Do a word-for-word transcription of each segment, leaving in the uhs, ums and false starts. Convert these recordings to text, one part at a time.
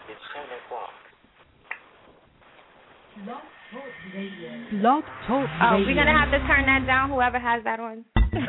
It's ten o'clock. Blog Talk Radio. Blog Talk Oh, Radio. we're going to have to turn that down, whoever has that on.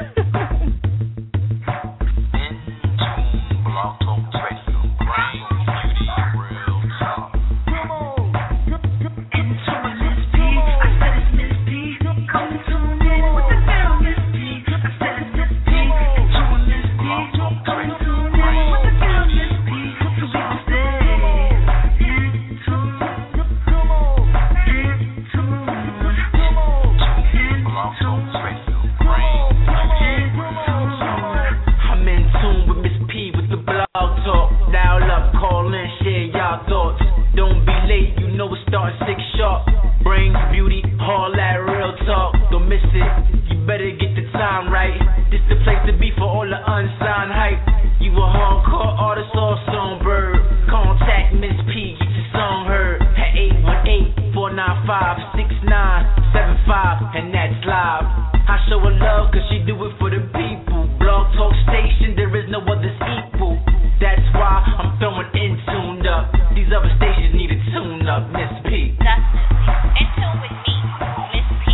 Into Blog Talk Radio. Brain, beauty, real talk. Come on. Into a Miss P. I said it's Miss P. Come tune in. What the hell, Miss P? I said it's Miss P. Into a Miss P. Come tune in. What the hell, Miss P? So we can stay into. Come on. Into. Come on. Blog Talk Radio. Brain, beauty, real talk. I'm in tune with Miss P with the blog talk. Dial up, call in, share y'all thoughts. Don't be late, you know it starts six sharp. Brains, beauty, all that real talk. Don't miss it, you better get the time right. This the place to be for all the unsigned hype. You a hardcore artist or songbird. Contact Miss P, get your song heard. At eight one eight, four nine five, six nine seven five, and that's live. I show her love cause she do it for the people. Blog Talk Station, there is no other's equal. That's why I'm throwing in tuned up. These other stations need a tune up, Miss P. Definitely. In tune with me, Miss P.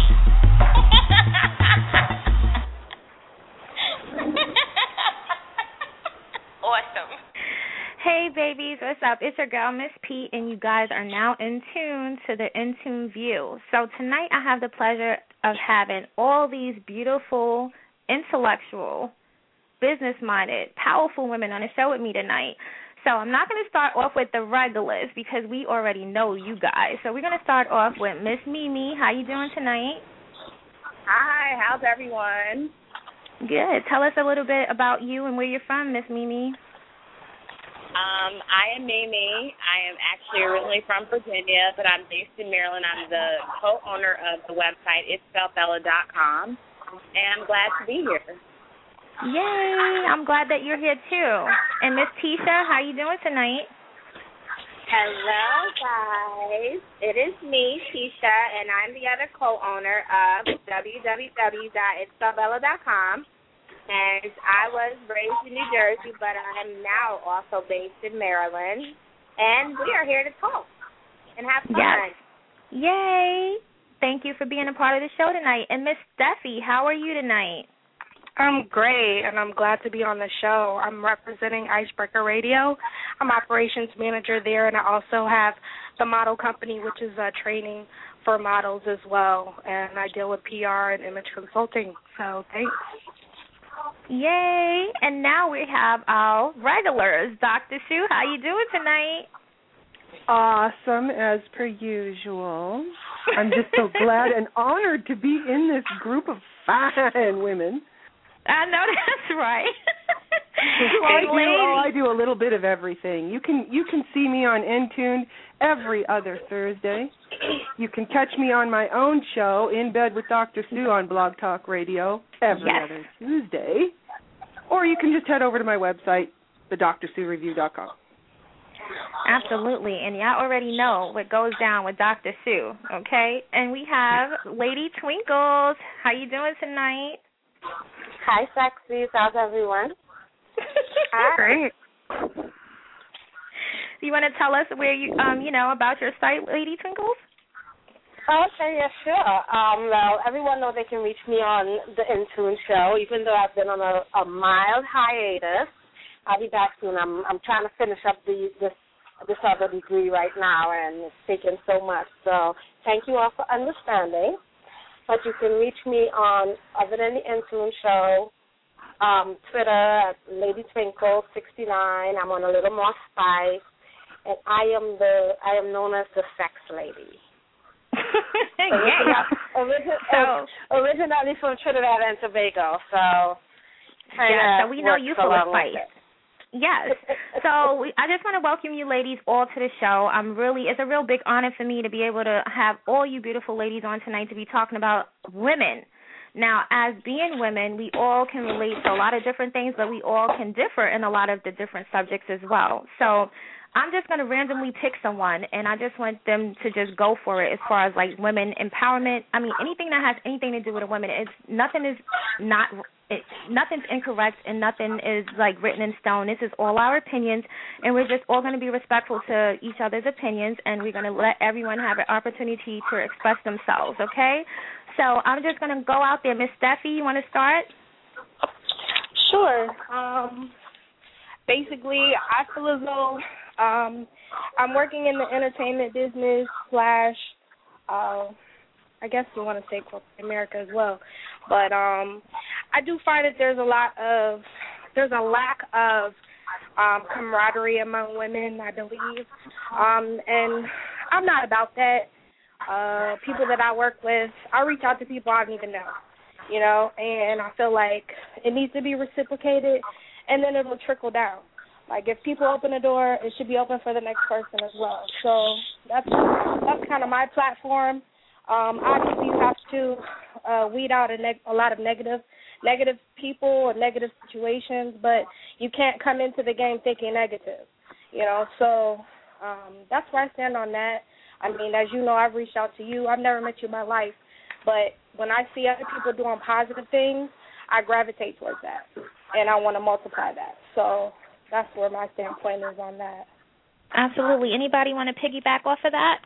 Awesome. Hey, babies, what's up? It's your girl, Miss P, and you guys are now in tune to the In Tune View. So tonight I have the pleasure of having all these beautiful, intellectual, business-minded, powerful women on the show with me tonight. So I'm not going to start off with the regulars because we already know you guys. So we're going to start off with Miss Mimi. How you doing tonight? Hi, how's everyone? Good. Tell us a little bit about you and where you're from, Miss Mimi. Um, I am Mimi. I am actually originally from Virginia, but I'm based in Maryland. I'm the co-owner of the website it's spelled bella dot com, and I'm glad to be here. Yay! I'm glad that you're here too. And Miss Tisha, how you doing tonight? Hello, guys. It is me, Tisha, and I'm the other co-owner of w w w dot it's spelled bella dot com. And I was raised in New Jersey, but I am now also based in Maryland. And we are here to talk and have fun. Yes. Yay! Thank you for being a part of the show tonight. And Miss Steffi, how are you tonight? I'm great, and I'm glad to be on the show. I'm representing Icebreaker Radio. I'm operations manager there, and I also have the model company, which is uh, training for models as well. And I deal with P R and image consulting. So thanks. Yay! And now we have our regulars. Doctor Sue, how you doing tonight? Awesome, as per usual. I'm just so glad and honored to be in this group of fine women. I know that's right. Well, I, do, oh, I do a little bit of everything. You can you can see me on Intune every other Thursday. You can catch me on my own show, In Bed with Doctor Sue, on Blog Talk Radio every Yes. other Tuesday. Or you can just head over to my website, the dr sue review dot com. Absolutely, and y'all already know what goes down with Doctor Sue, okay? And we have Lady Twinkles. How you doing tonight? Hi, sexies. How's everyone? Hi. Great. You want to tell us where you, um, you know, about your site, Lady Twinkles? Okay, yeah, sure. Um, well, everyone knows they can reach me on the Intune show, even though I've been on a, a mild hiatus. I'll be back soon. I'm I'm trying to finish up the this this other degree right now, and it's taken so much. So thank you all for understanding. But you can reach me on, other than the Intune show, um, Twitter at Lady Twinkle sixty-nine. I'm on a little more spice, and I am the I am known as the sex lady. Yeah. Origin, So- originally from Trinidad and Tobago, so Yeah, so we know you full of along with spice. it. Yes. So we, I just want to welcome you ladies all to the show. I'm really, it's a real big honor for me to be able to have all you beautiful ladies on tonight to be talking about women. Now, as being women, we all can relate to a lot of different things, but we all can differ in a lot of the different subjects as well. So I'm just going to randomly pick someone, and I just want them to just go for it as far as, like, women empowerment. I mean, anything that has anything to do with a woman. It's, nothing is not it, nothing's incorrect, and nothing is, like, written in stone. This is all our opinions, and we're just all going to be respectful to each other's opinions, and we're going to let everyone have an opportunity to express themselves, okay? So I'm just going to go out there. Miss Steffi, you want to start? Sure. Um, basically, I feel as though um, I'm working in the entertainment business slash, uh, I guess you want to say corporate America as well. But um, I do find that there's a lot of, there's a lack of um, camaraderie among women, I believe. Um, and I'm not about that. Uh, people that I work with, I reach out to people I don't even know, you know, and I feel like it needs to be reciprocated, and then it'll trickle down. Like, if people open the door, it should be open for the next person as well. So that's that's kind of my platform. Um, obviously, you have to uh, weed out a, neg- a lot of negative negative people or negative situations, but you can't come into the game thinking negative, you know. So um, that's where I stand on that. I mean, as you know, I've reached out to you. I've never met you in my life, but when I see other people doing positive things, I gravitate towards that, and I want to multiply that. So that's where my standpoint is on that. Absolutely. Anybody want to piggyback off of that?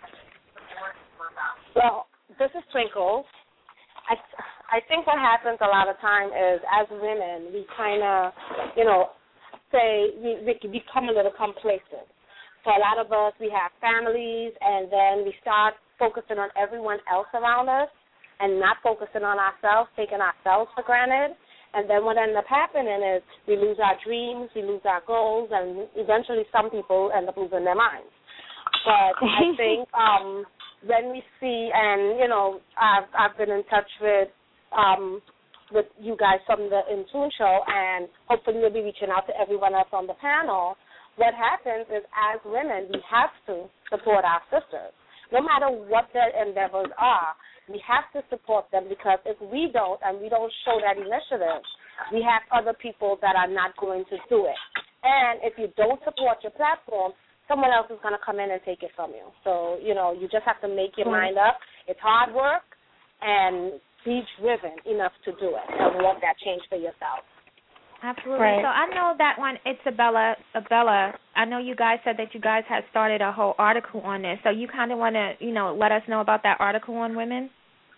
Well, this is Twinkles. I, I think what happens a lot of time is, as women, we kind of, you know, say we, we become a little complacent. So a lot of us, we have families, and then we start focusing on everyone else around us and not focusing on ourselves, taking ourselves for granted. And then what ends up happening is we lose our dreams, we lose our goals, and eventually some people end up losing their minds. But I think um, when we see, and, you know, I've, I've been in touch with um, with you guys from the In Tune show, and hopefully you'll be reaching out to everyone else on the panel. What happens is, as women, we have to support our sisters. No matter what their endeavors are, we have to support them, because if we don't and we don't show that initiative, we have other people that are not going to do it. And if you don't support your platform, someone else is going to come in and take it from you. So, you know, you just have to make your mind up. It's hard work, and be driven enough to do it and want that change for yourself. Absolutely. Right. So I know that one, Isabella, Isabella, I know you guys said that you guys had started a whole article on this. So you kind of want to, you know, let us know about that article on women?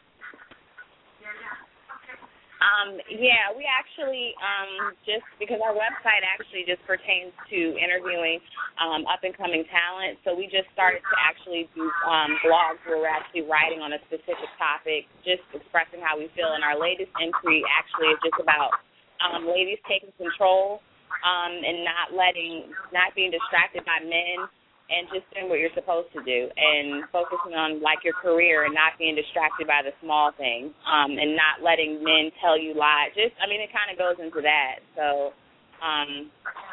Um, yeah, we actually, um, just because our website actually just pertains to interviewing um, up-and-coming talent, so we just started to actually do um, blogs where we're actually writing on a specific topic, just expressing how we feel. And our latest entry actually is just about um, ladies taking control um, and not letting, not being distracted by men, and just doing what you're supposed to do, and focusing on, like, your career and not being distracted by the small things, um, and not letting men tell you lies. Just, I mean, it kind of goes into that. So, um,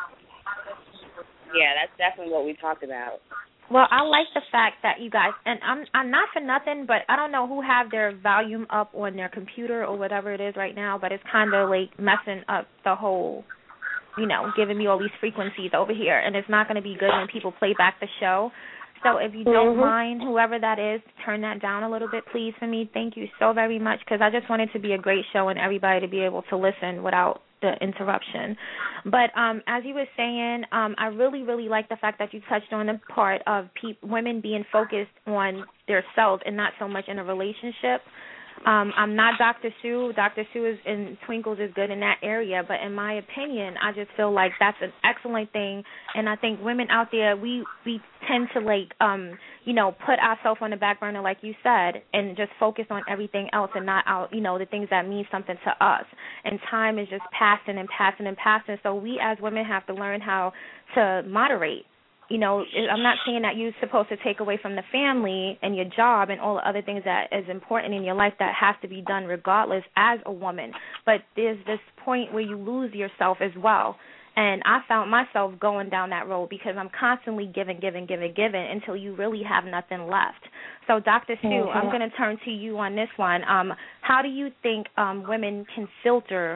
yeah, that's definitely what we talked about. Well, I like the fact that you guys, and I'm I'm not for nothing, but I don't know who have their volume up on their computer or whatever it is right now, but it's kind of like messing up the whole, you know, giving me all these frequencies over here, and it's not going to be good when people play back the show. So if you don't Mm-hmm. mind, whoever that is, turn that down a little bit, please, for me. Thank you so very much, because I just want it to be a great show and everybody to be able to listen without the interruption. But um, as you were saying, um, I really, really like the fact that you touched on the part of pe- women being focused on their self and not so much in a relationship. Um, I'm not Doctor Sue. Doctor Sue is, and Twinkles is good in that area, but in my opinion, I just feel like that's an excellent thing. And I think women out there, we we tend to like, um, you know, put ourselves on the back burner, like you said, and just focus on everything else and not out, you know, the things that mean something to us. And time is just passing and passing and passing. So we as women have to learn how to moderate. You know, I'm not saying that you're supposed to take away from the family and your job and all the other things that is important in your life that has to be done regardless as a woman. But there's this point where you lose yourself as well. And I found myself going down that road because I'm constantly giving, giving, giving, giving until you really have nothing left. So, Doctor Sue, mm-hmm. I'm going to turn to you on this one. Um, how do you think um, women can filter,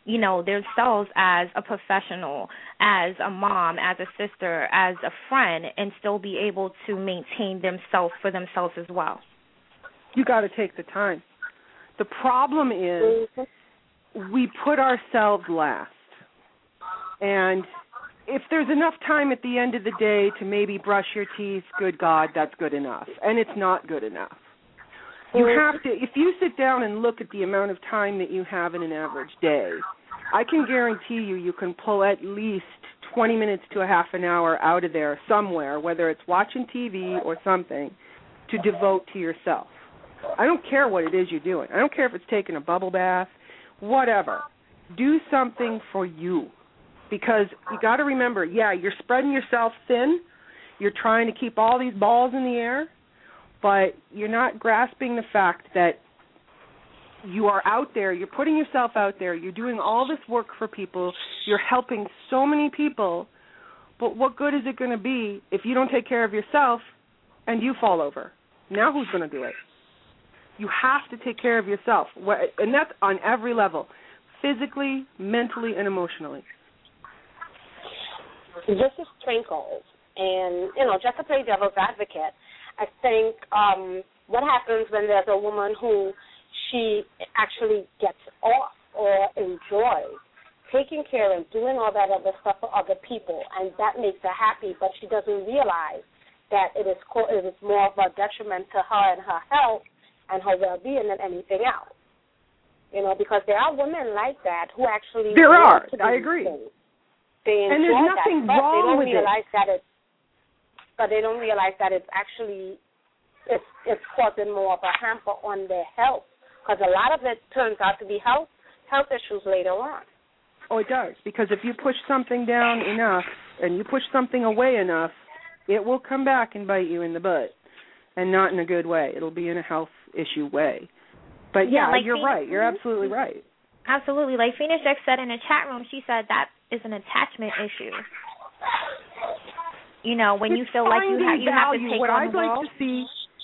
you know, themselves as a professional, as a mom, as a sister, as a friend, and still be able to maintain themselves for themselves as well. You got to take the time. The problem is we put ourselves last. And if there's enough time at the end of the day to maybe brush your teeth, good God, that's good enough. And it's not good enough. You have to, if you sit down and look at the amount of time that you have in an average day, I can guarantee you you can pull at least twenty minutes to a half an hour out of there somewhere, whether it's watching T V or something, to devote to yourself. I don't care what it is you're doing. I don't care if it's taking a bubble bath, whatever. Do something for you. Because you got to remember, yeah, you're spreading yourself thin. You're trying to keep all these balls in the air, but you're not grasping the fact that you are out there. You're putting yourself out there. You're doing all this work for people. You're helping so many people, but what good is it going to be if you don't take care of yourself and you fall over? Now who's going to do it? You have to take care of yourself, and that's on every level, physically, mentally, and emotionally. This is Twinkles, and, you know, just to play devil's advocate, I think um, what happens when there's a woman who she actually gets off or enjoys taking care and doing all that other stuff for other people, and that makes her happy, but she doesn't realize that it is, co- it is more of a detriment to her and her health and her well-being than anything else. You know, because there are women like that who actually... There are. I agree. Things. They enjoy and there's nothing that, but wrong they don't with realize it. that it's, but they don't realize that it's actually it's it's causing more of a hamper on their health, because a lot of it turns out to be health health issues later on. Oh, it does, because if you push something down enough and you push something away enough, it will come back and bite you in the butt, and not in a good way. It'll be in a health issue way. But yeah, yeah like you're Phoenix, right. You're absolutely right. Absolutely. Like Phoenix X said in the chat room, she said that is an attachment issue. You know, when it's you feel like you, ha- you have to take what on I'd the like world. to see.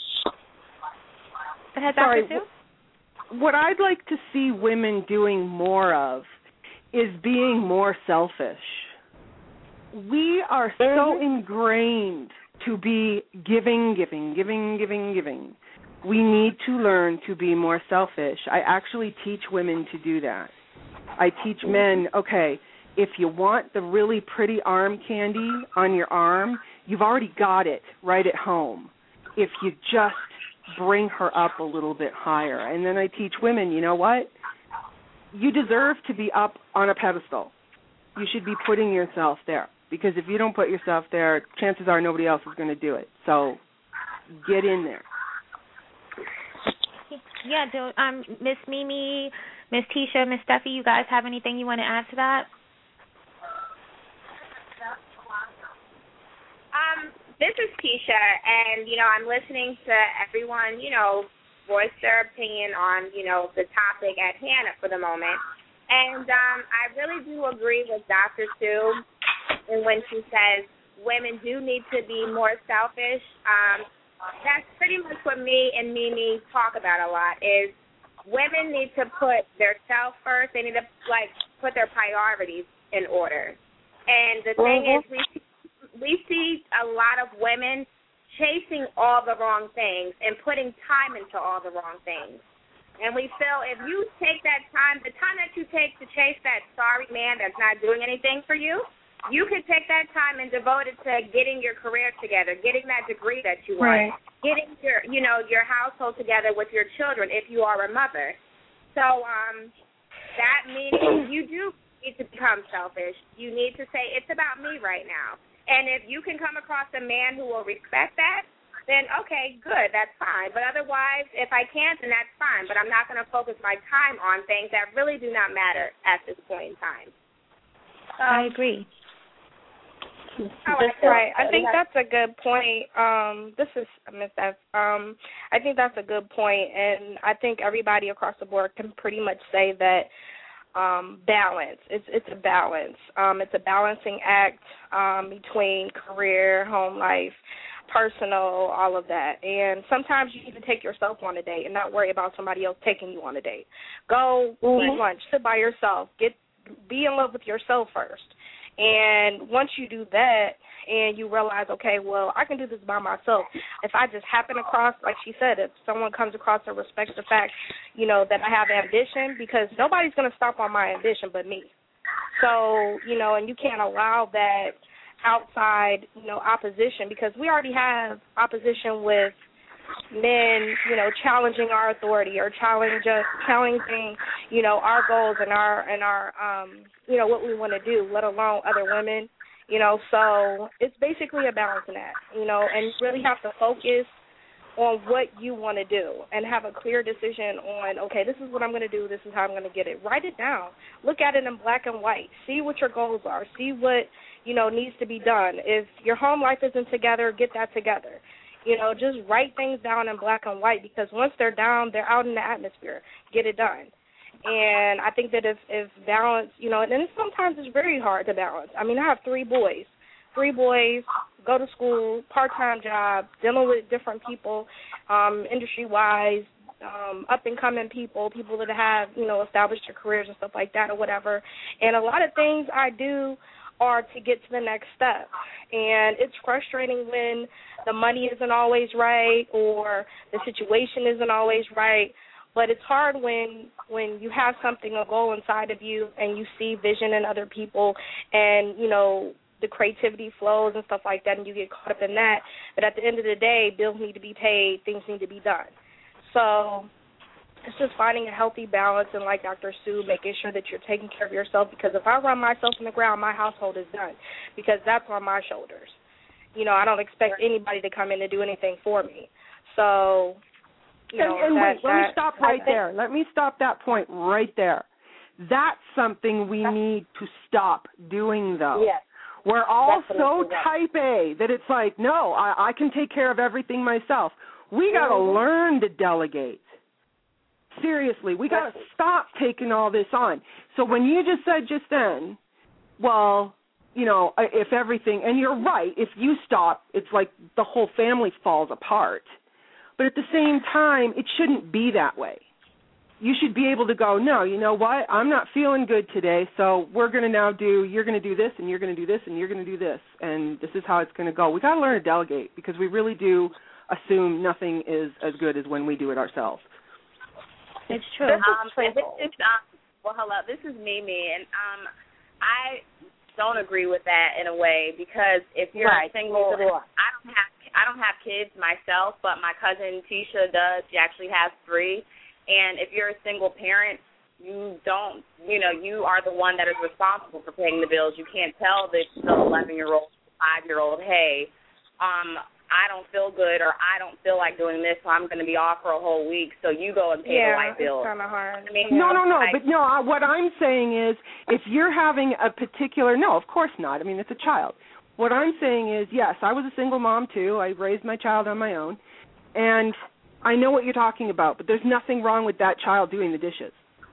Go ahead, Sorry, Doctor Sue? What I'd like to see women doing more of is being more selfish. We are so ingrained to be giving, giving, giving, giving, giving. We need to learn to be more selfish. I actually teach women to do that. I teach men, okay, if you want the really pretty arm candy on your arm, you've already got it right at home. If you just bring her up a little bit higher. And then I teach women, you know what? You deserve to be up on a pedestal. You should be putting yourself there, because if you don't put yourself there, chances are nobody else is going to do it. So get in there. Yeah, do um, Miss Mimi, Miss Tisha, Miss Steffi, you guys have anything you want to add to that? Um, this is Tisha, and, you know, I'm listening to everyone, you know, voice their opinion on, you know, the topic at hand for the moment. And um, I really do agree with Doctor Sue and when she says women do need to be more selfish. Um, that's pretty much what me and Mimi talk about a lot, is women need to put their self first. They need to, like, put their priorities in order. And the thing is, we we see a lot of women chasing all the wrong things and putting time into all the wrong things. And we feel if you take that time, the time that you take to chase that sorry man that's not doing anything for you, you could take that time and devote it to getting your career together, getting that degree that you want, right. getting your, you know, your household together with your children if you are a mother. So um, that means you do need to become selfish. You need to say, it's about me right now. And if you can come across a man who will respect that, then okay, good, that's fine. But otherwise, if I can't, then that's fine. But I'm not going to focus my time on things that really do not matter at this point in time. Um, I agree. Oh, that's right. I think that's a good point. Um, this is Miz F. Um, I think that's a good point, and I think everybody across the board can pretty much say that um, balance. It's it's a balance. Um, it's a balancing act um, between career, home life, personal, all of that. And sometimes you need to take yourself on a date and not worry about somebody else taking you on a date. Go mm-hmm. eat lunch, sit by yourself, get be in love with yourself first. And once you do that and you realize, okay, well, I can do this by myself. If I just happen across, like she said, if someone comes across and respects the fact, you know, that I have ambition, because nobody's going to stop on my ambition but me. So, you know, and you can't allow that outside, you know, opposition, because we already have opposition with men, you know, challenging our authority or challenge us, challenging, you know, our goals and our and our um, you know, what we want to do, let alone other women, you know. So it's basically a balancing act, you know, and you really have to focus on what you want to do and have a clear decision on, okay, this is what I'm going to do, this is how I'm going to get it. Write it down. Look at it in black and white. See what your goals are. See what, you know, needs to be done. If your home life isn't together, get that together. You know, just write things down in black and white, because once they're down, they're out in the atmosphere. Get it done. And I think that if, if balance, you know, and then sometimes it's very hard to balance. I mean, I have three boys. Three boys, go to school, part-time job, dealing with different people, um, industry-wise, um, up-and-coming people, people that have, you know, established their careers and stuff like that or whatever. And a lot of things I do are to get to the next step. And it's frustrating when the money isn't always right or the situation isn't always right. But it's hard when when you have something, a goal inside of you, and you see vision in other people, and, you know, the creativity flows and stuff like that, and you get caught up in that. But at the end of the day, bills need to be paid, things need to be done. So it's just finding a healthy balance, and like Doctor Sue, making sure that you're taking care of yourself, because if I run myself in the ground, my household is done, because that's on my shoulders. You know, I don't expect anybody to come in and do anything for me. So, you know, and, and that, wait, let that, me stop right there. Let me stop that point right there. That's something we need to stop doing, though. Yes. We're all Definitely, so yes. type A that it's like, no, I, I can take care of everything myself. We got to Mm-hmm. learn to delegate. Seriously, we got to stop taking all this on. So when you just said just then, well, you know, if everything, and you're right, if you stop, it's like the whole family falls apart. But at the same time, it shouldn't be that way. You should be able to go, no, you know what, I'm not feeling good today, so we're going to now do, you're going to do this, and you're going to do this, and you're going to do this, and this is how it's going to go. We got to learn to delegate, because we really do assume nothing is as good as when we do it ourselves. It's true. This um, is, this is, um, well, hello, this is Mimi, and um, I don't agree with that in a way, because if you're right. single, I don't have I don't have kids myself, but my cousin Tisha does. She actually has three. And if you're a single parent, you don't, you know, you are the one that is responsible for paying the bills. You can't tell the eleven-year-old, five-year-old, hey, um, I don't feel good, or I don't feel like doing this, so I'm going to be off for a whole week, so you go and pay yeah, the light bill. it's kind of hard. I mean, no, no, no, I, but no, I, what I'm saying is if you're having a particular, no, of course not. I mean, it's a child. What I'm saying is, yes, I was a single mom, too. I raised my child on my own, and I know what you're talking about, but there's nothing wrong with that child doing the dishes.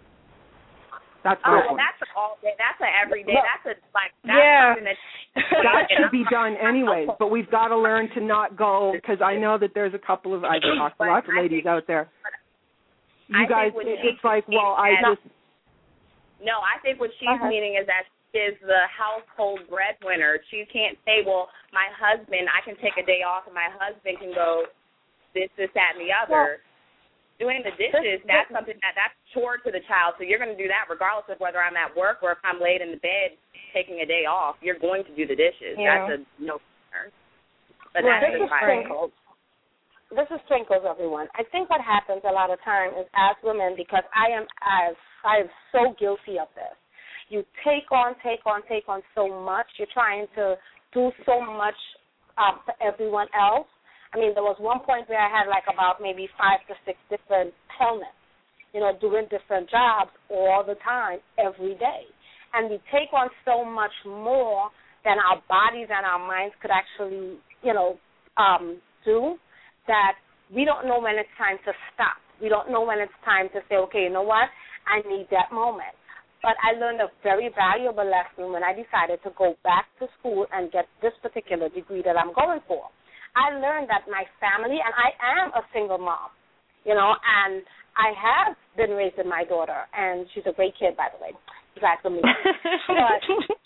That's my oh, point. that's all day. That's a everyday. That's a like. That's Yeah. something that, That should be done anyways, but we've got to learn to not go, because I know that there's a couple of, I've talked to lots of ladies out there. You I guys, think what it, she's it's like, well, I meaning is- just, No, I think what she's Uh-huh. meaning is that she is the household breadwinner. She can't say, well, my husband, I can take a day off, and my husband can go this, this, that, and the other. Well, doing the dishes, this, that's this, something that that's chore to the child. So you're going to do that regardless of whether I'm at work or if I'm laid in the bed taking a day off. You're going to do the dishes. Yeah. That's a no. But well, that's this just is fine. sprinkles. This is sprinkles, everyone. I think what happens a lot of times is as women, because I am as I am so guilty of this. You take on, take on, take on so much. You're trying to do so much um, for everyone else. I mean, there was one point where I had like about maybe five to six different helmets, you know, doing different jobs all the time, every day. And we take on so much more than our bodies and our minds could actually, you know, um, do, that we don't know when it's time to stop. We don't know when it's time to say, okay, you know what, I need that moment. But I learned a very valuable lesson when I decided to go back to school and get this particular degree that I'm going for. I learned that my family, and I am a single mom, you know, and I have been raising my daughter, and she's a great kid, by the way. Exactly. but,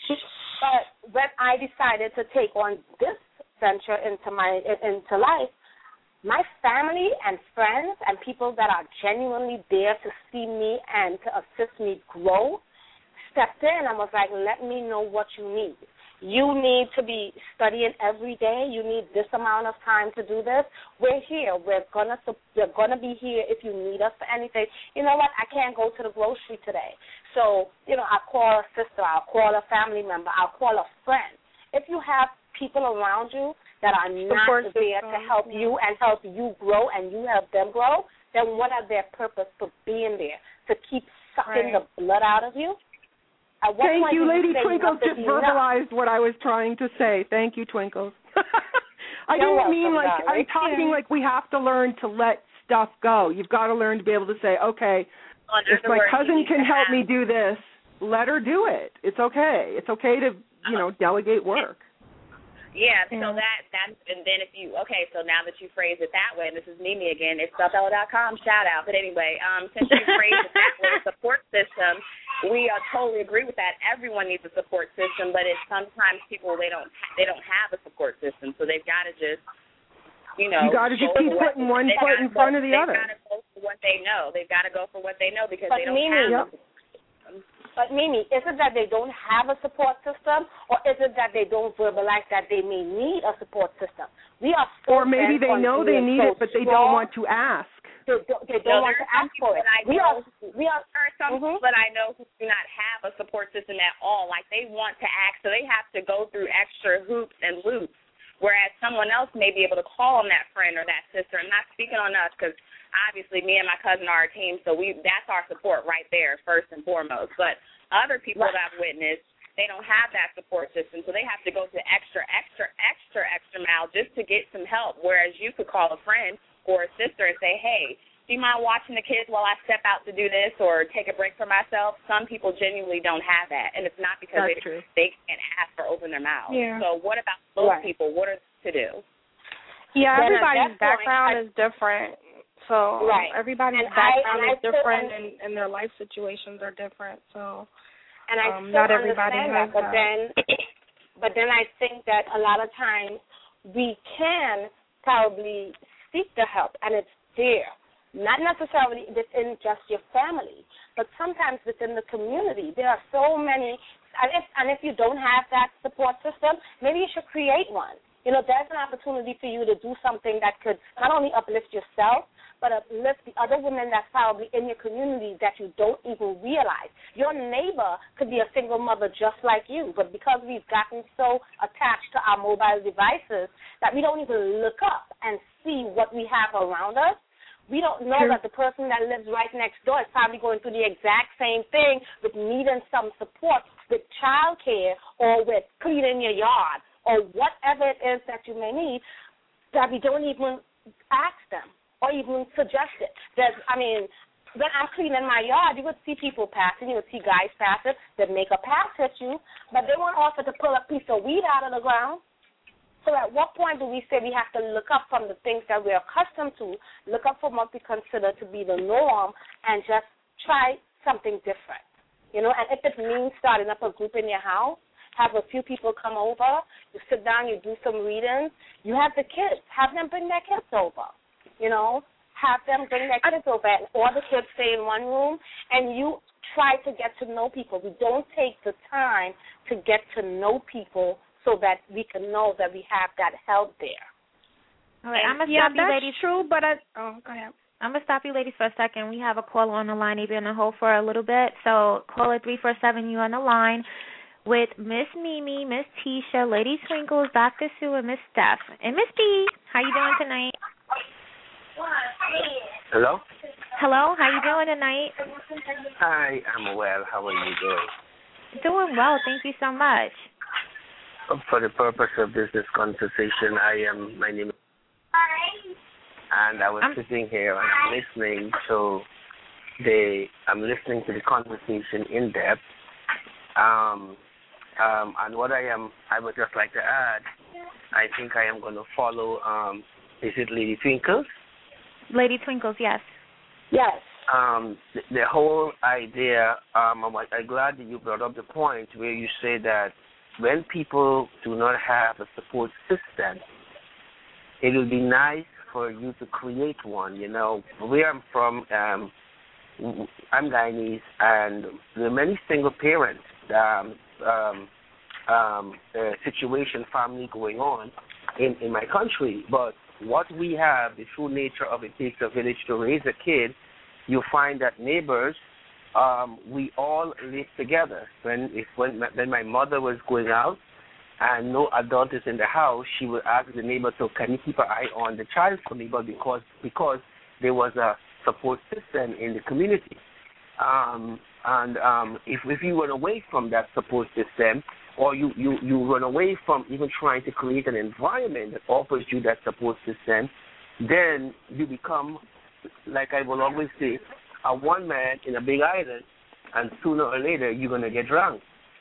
but when I decided to take on this venture into my into life, my family and friends and people that are genuinely there to see me and to assist me grow stepped in and was like, let me know what you need. You need to be studying every day. You need this amount of time to do this. We're here. We're gonna we're gonna be here if you need us for anything. You know what? I can't go to the grocery today, so you know I'll call a sister. I'll call a family member. I'll call a friend. If you have people around you that are not there to help you and help you grow, and you help them grow, then what are their purpose for being there? To keep sucking right. the blood out of you? Thank you, Lady Twinkles just verbalized what I was trying to say. Thank you, Twinkles. I You're didn't mean like, darling. I'm talking like we have to learn to let stuff go. You've got to learn to be able to say, okay, if my cousin can help me do this, let her do it. It's okay. It's okay to, you know, delegate work. Yeah, so that, that, and then if you, okay, so now that you phrase it that way, and this is Mimi again, it's stuff ella dot com, shout out. But anyway, um, since you phrased it that way, support system, we uh, totally agree with that. Everyone needs a support system, but it's sometimes people, they don't they don't have a support system, so they've got to just, you know. You got to just keep putting one foot in front of the other. They've got to go for what they know. They've got to go for what they know because but they don't Mimi, have yep. But, Mimi, is it that they don't have a support system, or is it that they don't verbalize that they may need a support system? We are so Or maybe they know they need so it, but they strong. don't want to ask. They don't, they don't no, want to ask for it. We are, we are, there are some mm-hmm. people that I know who do not have a support system at all. Like, they want to ask, so they have to go through extra hoops and loops, whereas someone else may be able to call on that friend or that sister. I'm not speaking on us because obviously me and my cousin are a team, so we that's our support right there, first and foremost. But other people right. that I've witnessed, they don't have that support system, so they have to go to extra, extra, extra, extra mile just to get some help, whereas you could call a friend or a sister and say, hey, do you mind watching the kids while I step out to do this or take a break for myself? Some people genuinely don't have that, and it's not because they, they can't ask or open their mouth. Yeah. So what about those right. people? What are they to do? Yeah, then everybody's point, background I, is different. So right. everybody's and background I, is different, and, and, and their life situations are different. So and I um, still not everybody understand has that, but that. then, but then I think that a lot of times we can probably seek the help, and it's there. Not necessarily within just your family, but sometimes within the community. There are so many, and if, and if you don't have that support system, maybe you should create one. You know, there's an opportunity for you to do something that could not only uplift yourself, but uplift the other women that's probably in your community that you don't even realize. Your neighbor could be a single mother just like you, but because we've gotten so attached to our mobile devices that we don't even look up and see what we have around us, we don't know True. that the person that lives right next door is probably going through the exact same thing with needing some support with child care or with cleaning your yard or whatever it is that you may need, that we don't even ask them or even suggest it. There's, I mean, when I'm cleaning my yard, you would see people passing, you would see guys passing that make a pass at you, but they won't offer to pull a piece of weed out of the ground. So at what point do we say we have to look up from the things that we're accustomed to, look up from what we consider to be the norm, and just try something different? You know, and if it means starting up a group in your house, have a few people come over, you sit down, you do some readings, you have the kids, have them bring their kids over, you know, have them bring their kids over, and all the kids stay in one room, and you try to get to know people. We don't take the time to get to know people so that we can know that we have that help there. All right, I'm going to yeah, stop you, that's ladies. true, but I, oh, go ahead. I'm going to stop you, ladies, for a second. We have a caller on the line. You've been on hold for a little bit. So caller three four seven, you on the line with Miss Mimi, Miss Tisha, Lady Twinkles, Doctor Sue, and Miss Steph. And Miss B, how you doing tonight? Hello? Hello, how you doing tonight? Hi, I'm well. How are you doing? Doing well, thank you so much. For the purpose of this, this conversation, I am, my name is, and I was I'm, sitting here and I'm listening to the, I'm listening to the conversation in depth. Um, um, and what I am, I would just like to add, I think I am going to follow, um, is it Lady Twinkles? Lady Twinkles, yes. Yes. um, the, the whole idea, um, I'm, like, I'm glad that you brought up the point where you say that when people do not have a support system, it would be nice for you to create one. You know, where I'm from, um, I'm Guyanese, and there are many single parents, um, um, um, uh, situation, family going on in, in my country. But what we have, the true nature of it takes a village to raise a kid, you find that neighbors, um, we all live together. When if when my, when my mother was going out and no adult is in the house, she would ask the neighbor, so can you keep an eye on the child for me? But because because there was a support system in the community. Um, and um, if, if you run away from that support system, or you, you, you run away from even trying to create an environment that offers you that support system, then you become, like I will always say, a one man in a big island, and sooner or later you're going to get drowned.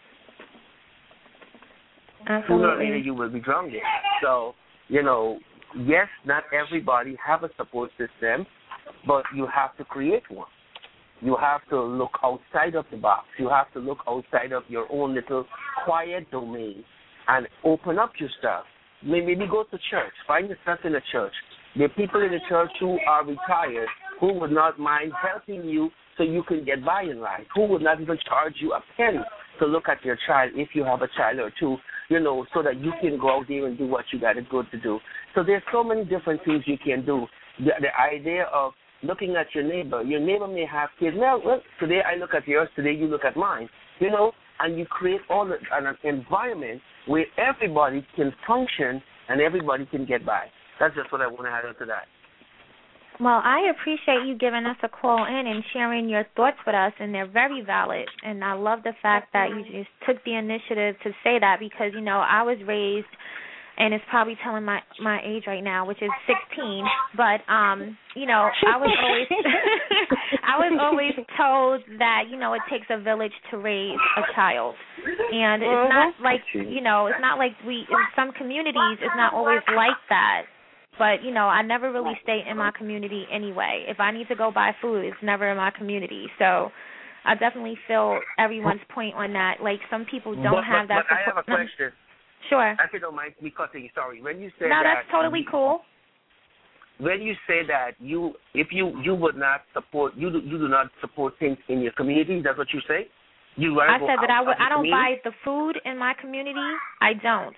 Absolutely. Sooner or later you will be drowned. So, you know, yes, not everybody have a support system, but you have to create one. You have to look outside of the box. You have to look outside of your own little quiet domain and open up your stuff. Maybe go to church. Find yourself in a church. There are people in the church who are retired who would not mind helping you so you can get by in life, who would not even charge you a penny to look at your child if you have a child or two, you know, so that you can go out there and do what you got it good to do. So there's so many different things you can do. The, the idea of looking at your neighbor. Your neighbor may have kids. Well, well, today I look at yours, today you look at mine, you know, and you create all the, an environment where everybody can function and everybody can get by. That's just what I want to add to that. Well, I appreciate you giving us a call in and sharing your thoughts with us, and they're very valid. And I love the fact that you just took the initiative to say that because, you know, I was raised, and it's probably telling my my age right now, which is sixteen. But um, you know, I was always I was always told that you know it takes a village to raise a child, and it's not like you know it's not like we in some communities it's not always like that. But you know, I never really stay in my community anyway. If I need to go buy food, it's never in my community. So I definitely feel everyone's point on that. Like some people don't but, have but, that. But I have a question. Sure. If you don't mind me cutting you, sorry. When you say no, that, that's totally you, cool. When you say that you, if you, you would not support, you do, you do not support things in your community. That's what you say. You I said that I would. I don't community? buy the food in my community. I don't.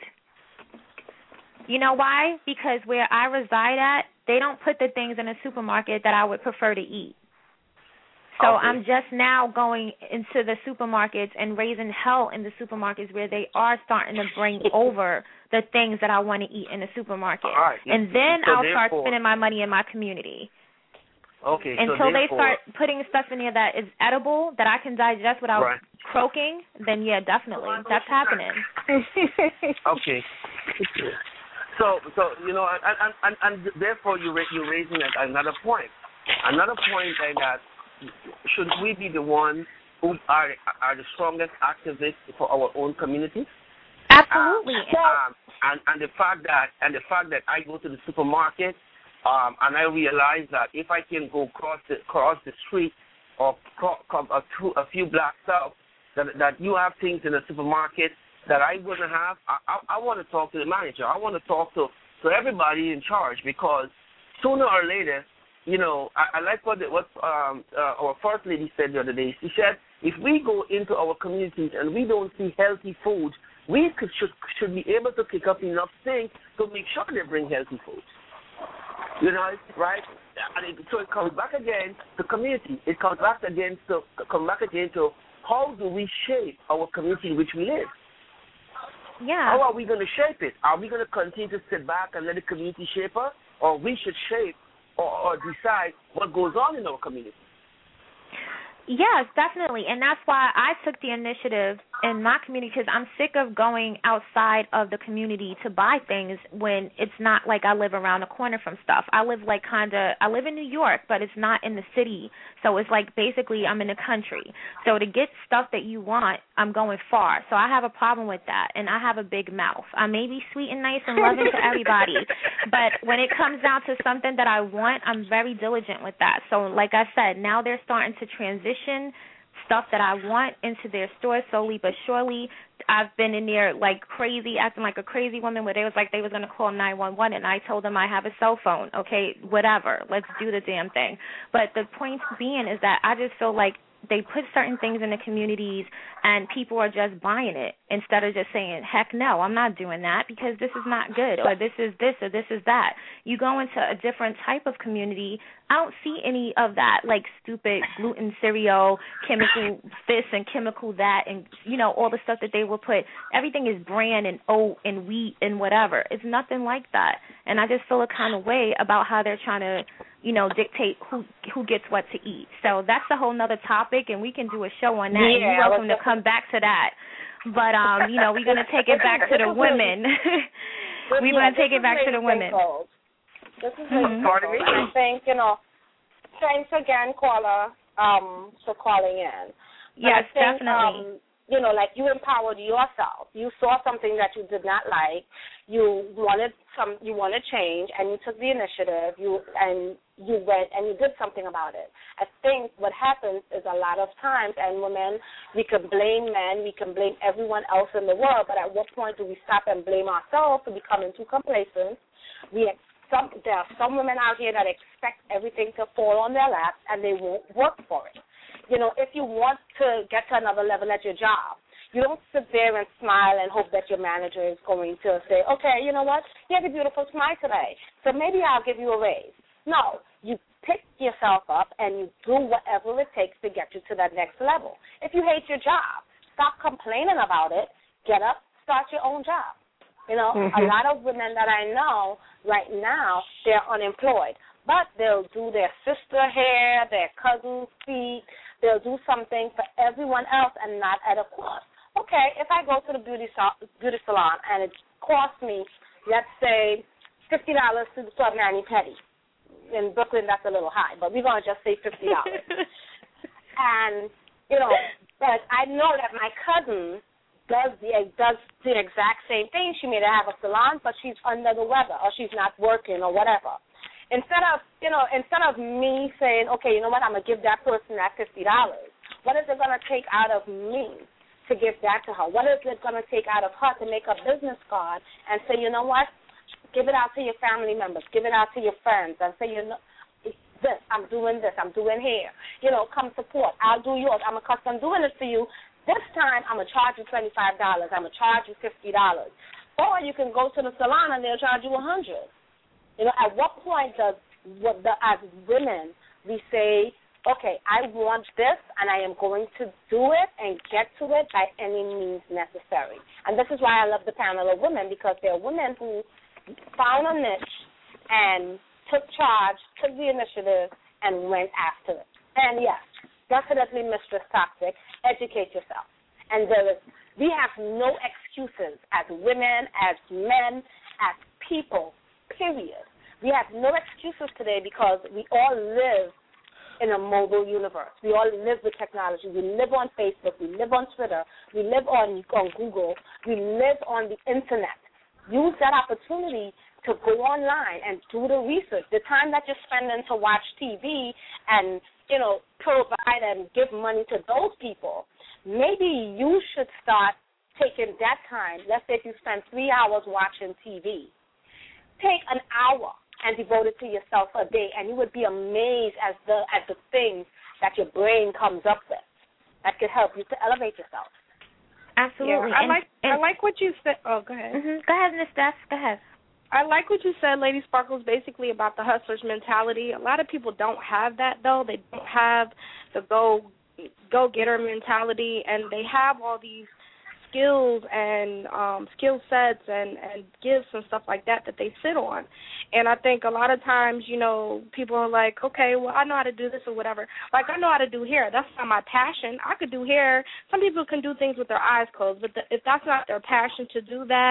You know why? Because where I reside at, they don't put the things in a supermarket that I would prefer to eat. So okay. I'm just now going into the supermarkets and raising hell in the supermarkets where they are starting to bring over the things that I want to eat in the supermarket. Right. And then so I'll start therefore, spending my money in my community. Okay. Until so they therefore, start putting stuff in there that is edible, that I can digest without right. croaking, then yeah, definitely. That's happening. Okay. So, so you know, and, and, and therefore you you're raising another point. Another point is that should we be the ones who are are the strongest activists for our own community? Absolutely. Um, um, and and the fact that and the fact that I go to the supermarket, um, and I realize that if I can go cross the cross the street or come a, a few blocks out, that that you have things in the supermarket that I wouldn't have, I, I, I want to talk to the manager. I want to talk to, to everybody in charge because sooner or later, you know, I, I like what the, what um, uh, our first lady said the other day. She said, if we go into our communities and we don't see healthy food, we could, should should be able to pick up enough things to make sure they bring healthy food. You know, right? And it, so it comes back again to community. It comes back again to come back again to how do we shape our community in which we live. Yeah. How are we going to shape it? Are we going to continue to sit back and let the community shape us, or we should shape or, or decide what goes on in our community? Yes, definitely, and that's why I took the initiative in my community because I'm sick of going outside of the community to buy things when it's not like I live around the corner from stuff. I live like kind of, I live in New York, but it's not in the city, so it's like basically I'm in the country. So to get stuff that you want, I'm going far. So I have a problem with that, and I have a big mouth. I may be sweet and nice and loving to everybody, But when it comes down to something that I want, I'm very diligent with that. So like I said, now they're starting to transition stuff that I want into their store slowly but surely. I've been in there like crazy, acting like a crazy woman where they was like they was going to call nine one one, and I told them I have a cell phone. Okay, whatever. Let's do the damn thing. But the point being is that I just feel like they put certain things in the communities and people are just buying it instead of just saying, heck no, I'm not doing that because this is not good or this is this or this is that. You go into a different type of community, I don't see any of that, like stupid gluten cereal, chemical this and chemical that, and, you know, all the stuff that they will put. Everything is bran and oat and wheat and whatever. It's nothing like that. And I just feel a kind of way about how they're trying to, you know, dictate who who gets what to eat. So that's a whole nother topic, and we can do a show on that. Yeah, and you're welcome to come back to that. But, um, you know, we're going to take it back to the women. We're going to take it back to the women. This is really important. I think, you know, thanks again, caller, um, for calling in. But yes, I think, definitely. Um, you know, like you empowered yourself. You saw something that you did not like. You wanted some. You wanted change, and you took the initiative. You and you went and you did something about it. I think what happens is a lot of times, and women, we can blame men, we can blame everyone else in the world, but at what point do we stop and blame ourselves for becoming too complacent? We some there are some women out here that expect everything to fall on their laps, and they won't work for it. You know, if you want to get to another level at your job, you don't sit there and smile and hope that your manager is going to say, okay, you know what, you have a beautiful smile today, so maybe I'll give you a raise. No, you pick yourself up and you do whatever it takes to get you to that next level. If you hate your job, stop complaining about it, get up, start your own job. You know, mm-hmm. a lot of women that I know right now, they're unemployed, but they'll do their sister hair, their cousin's feet. They'll do something for everyone else and not at a cost. Okay, if I go to the beauty so- beauty salon and it costs me, let's say, fifty dollars to do a mani-pedi. In Brooklyn, that's a little high, but we're going to just say fifty dollars. And, you know, but I know that my cousin does the, does the exact same thing. She may have a salon, but she's under the weather or she's not working or whatever. Instead of, you know, instead of me saying, okay, you know what, I'm going to give that person that fifty dollars, what is it going to take out of me to give that to her? What is it going to take out of her to make a business card and say, you know what, give it out to your family members, give it out to your friends, and say, you know, this, I'm doing this, I'm doing here. You know, come support. I'll do yours. I'm accustomed doing it for you. This time, I'm going to charge you twenty-five dollars. I'm going to charge you fifty dollars. Or you can go to the salon and they'll charge you one hundred dollars. You know, at what point does, what the, as women, we say, okay, I want this, and I am going to do it and get to it by any means necessary. And this is why I love the panel of women, because there are women who found a niche and took charge, took the initiative, and went after it. And, yes, definitely, Mistress Toxic, educate yourself. And there is, we have no excuses as women, as men, as people, period. We have no excuses today because we all live in a mobile universe. We all live with technology. We live on Facebook. We live on Twitter. We live on, on Google. We live on the Internet. Use that opportunity to go online and do the research. The time that you're spending to watch T V and, you know, provide and give money to those people, maybe you should start taking that time. Let's say if you spend three hours watching T V, take an hour and devote it to yourself a day, and you would be amazed at the at the things that your brain comes up with that could help you to elevate yourself. Absolutely. Yeah, I and, like and, I like what you said. Oh, go ahead. Mm-hmm. Go ahead, Miss Steph. Go ahead. I like what you said, Lady Sparkles, basically about the hustler's mentality. A lot of people don't have that, though. They don't have the go go getter mentality, and they have all these skills and um, skill sets and, and gifts and stuff like that that they sit on. And I think a lot of times, you know, people are like, okay, well, I know how to do this or whatever. Like, I know how to do hair. That's not my passion. I could do hair. Some people can do things with their eyes closed, but the, if that's not their passion to do that,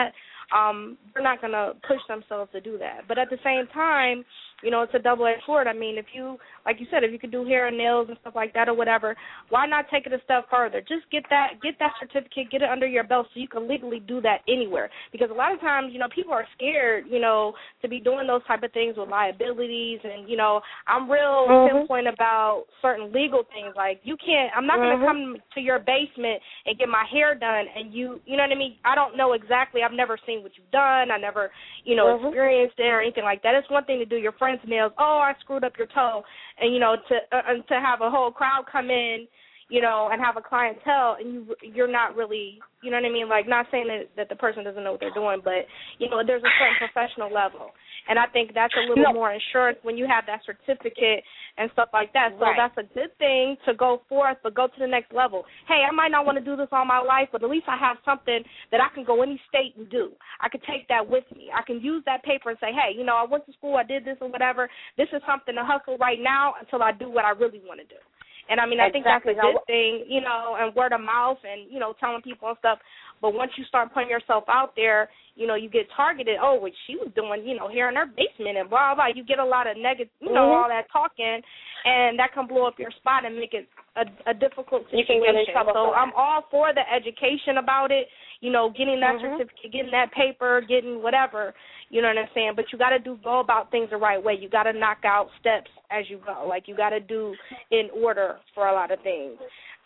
um, they're not going to push themselves to do that. But at the same time, you know, it's a double-edged sword. I mean, if you, like you said, if you could do hair and nails and stuff like that or whatever, why not take it a step further? Just get that get that certificate, get it under your belt so you can legally do that anywhere. Because a lot of times, you know, people are scared, you know, to be doing those type of things with liabilities. And, you know, I'm real mm-hmm. pinpoint about certain legal things. Like, you can't, I'm not mm-hmm. going to come to your basement and get my hair done and you, you know what I mean? I don't know exactly. I've never seen what you've done. I never, you know, mm-hmm. experienced it or anything like that. It's one thing to do your friend's nails. Oh, I screwed up your toe. And, you know, to uh, to have a whole crowd come in, you know, and have a clientele, and you, you're not really, you know what I mean? Like, not saying that, that the person doesn't know what they're doing, but, you know, there's a certain professional level. And I think that's a little no. more insurance when you have that certificate and stuff like that. So right. that's a good thing to go forth, but go to the next level. Hey, I might not want to do this all my life, but at least I have something that I can go any state and do. I can take that with me. I can use that paper and say, hey, you know, I went to school, I did this or whatever. This is something to hustle right now until I do what I really want to do. And, I mean, I exactly. think that's a good thing, you know, and word of mouth and, you know, telling people and stuff. But once you start putting yourself out there, you know, you get targeted. Oh, well, she was doing, you know, hair in her basement and blah, blah. You get a lot of negative, you know, mm-hmm. all that talking, and that can blow up your spot and make it a, a difficult situation. You can get in trouble so for I'm all for the education about it, you know, getting that mm-hmm. certificate, getting that paper, getting whatever, you know what I'm saying? But you got to do go about things the right way. You got to knock out steps as you go. Like, you got to do in order for a lot of things.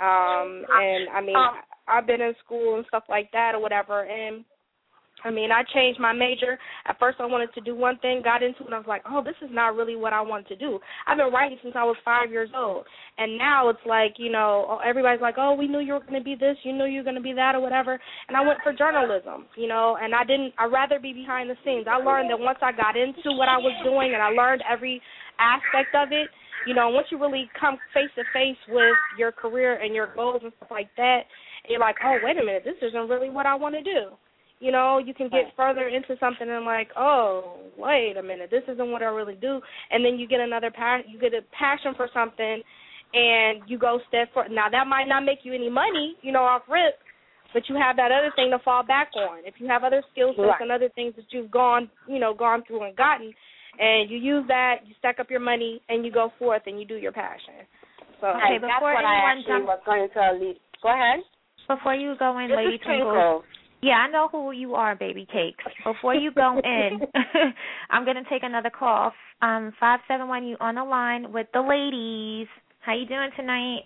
Um, and, I mean, um, I've been in school and stuff like that or whatever, and I mean, I changed my major. At first I wanted to do one thing, got into it, and I was like, oh, this is not really what I want to do. I've been writing since I was five years old, and now it's like, you know, everybody's like, oh, we knew you were going to be this, you knew you were going to be that or whatever, and I went for journalism, you know, and I didn't, I'd rather be behind the scenes. I learned that once I got into what I was doing and I learned every aspect of it, you know, once you really come face-to-face with your career and your goals and stuff like that, you're like, oh, wait a minute, this isn't really what I want to do. You know, you can get further into something and like, oh, wait a minute, this isn't what I really do. And then you get another passion, you get a passion for something, and you go step for. Now that might not make you any money, you know, off rip, but you have that other thing to fall back on. If you have other skill sets right. and other things that you've gone, you know, gone through and gotten, and you use that, you stack up your money, and you go forth and you do your passion. So okay, that's what I actually jump, was going to lead. Go ahead. Before you go in, this Lady Twinkle. Yeah, I know who you are, Baby Cakes. Before you go in, I'm going to take another call. Um, five seven one, you on the line with the ladies. How you doing tonight?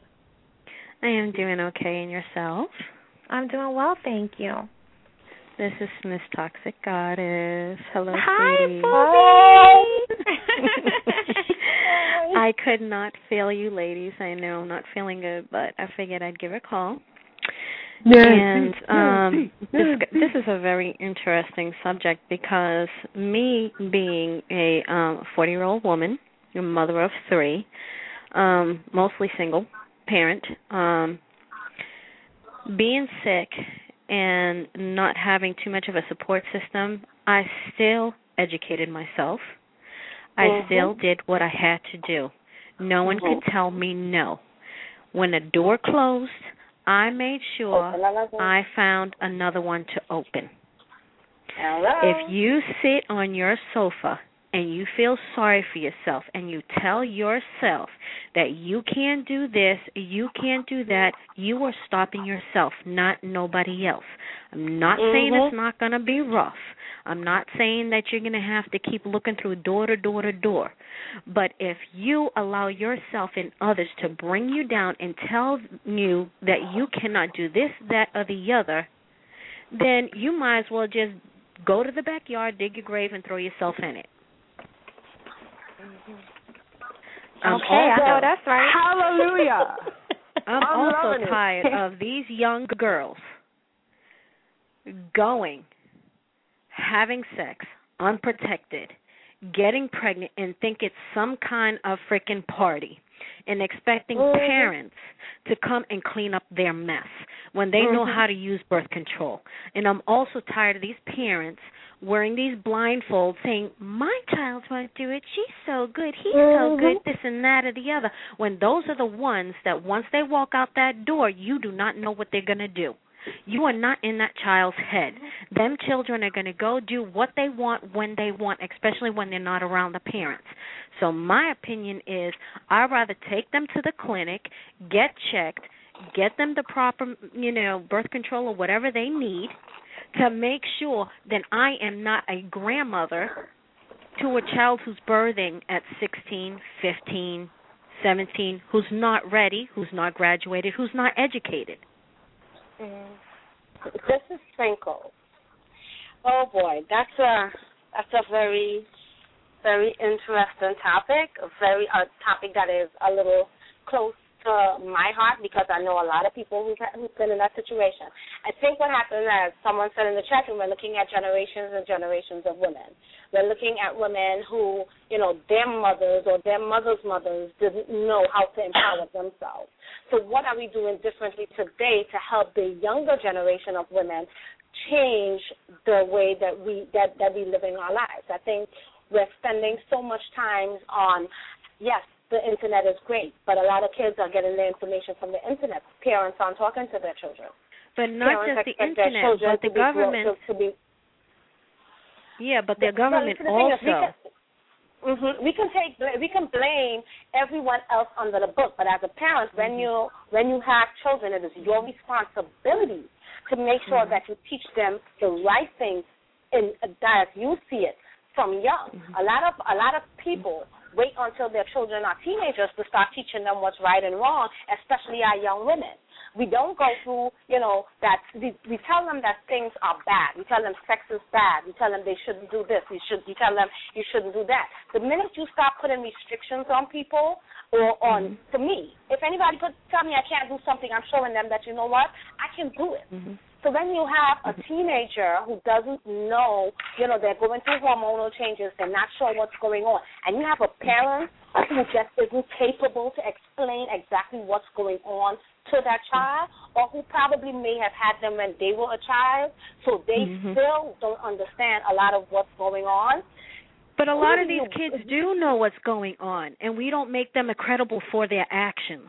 I am doing okay, and yourself? I'm doing well, thank you. This is Miss Toxic Goddess. Hello, Hi, sweetie. Hi. I could not fail you, ladies. I know I'm not feeling good, but I figured I'd give a call. And um, this, this is a very interesting subject because me being a um, forty-year-old woman, a mother of three, um, mostly single parent, um, being sick and not having too much of a support system, I still educated myself. I mm-hmm. still did what I had to do. No one mm-hmm. could tell me no. When the door closed, I made sure I found another one to open. Hello. If you sit on your sofa and you feel sorry for yourself and you tell yourself that you can't do this, you can't do that, you are stopping yourself, not nobody else. I'm not mm-hmm. saying it's not going to be rough. I'm not saying that you're going to have to keep looking through door to door to door. But if you allow yourself and others to bring you down and tell you that you cannot do this, that, or the other, then you might as well just go to the backyard, dig your grave, and throw yourself in it. I'm okay, also, I know that's right. Hallelujah. I'm, I'm also tired of these young girls going, having sex, unprotected, getting pregnant, and think it's some kind of freaking party, and expecting mm-hmm. parents to come and clean up their mess when they mm-hmm. know how to use birth control. And I'm also tired of these parents wearing these blindfolds saying, my child won't do it, she's so good, he's mm-hmm. so good, this and that or the other, when those are the ones that once they walk out that door, you do not know what they're going to do. You are not in that child's head. Them children are going to go do what they want when they want, especially when they're not around the parents. So my opinion is I'd rather take them to the clinic, get checked, get them the proper, you know, birth control or whatever they need to make sure that I am not a grandmother to a child who's birthing at sixteen, fifteen, seventeen, who's not ready, who's not graduated, who's not educated. Mm. This is Twinkle. Oh boy, that's a that's a very very interesting topic. A very a topic that is a little close to my heart because I know a lot of people who've, who've been in that situation. I think what happened, as someone said in the chat room, we're looking at generations and generations of women. We're looking at women who, you know, their mothers or their mothers' mothers didn't know how to empower themselves. So what are we doing differently today to help the younger generation of women change the way that we that, that we live in our lives? I think we're spending so much time on, yes, the internet is great, but a lot of kids are getting their information from the internet. Parents aren't talking to their children. But not Parents just the internet, but the government. Grow, to, to be, yeah, but the government the also. Is, we, can, mm-hmm, we can take we can blame everyone else under the book, but as a parent, mm-hmm. when you when you have children, it is your responsibility to make sure mm-hmm. that you teach them the right things in as you see it from young. Mm-hmm. A lot of a lot of people wait until their children are teenagers to start teaching them what's right and wrong, especially our young women. We don't go through, you know, that we, we tell them that things are bad. We tell them sex is bad. We tell them they shouldn't do this. We should. We tell them you shouldn't do that. The minute you start putting restrictions on people or on, mm-hmm. to me, if anybody could tell me I can't do something, I'm showing them that, you know what, I can do it. Mm-hmm. So when you have a teenager who doesn't know, you know, they're going through hormonal changes, they're not sure what's going on, and you have a parent who just isn't capable to explain exactly what's going on to that child, or who probably may have had them when they were a child, so they mm-hmm. still don't understand a lot of what's going on. But a lot of these kids do know what's going on, and we don't make them accountable for their actions.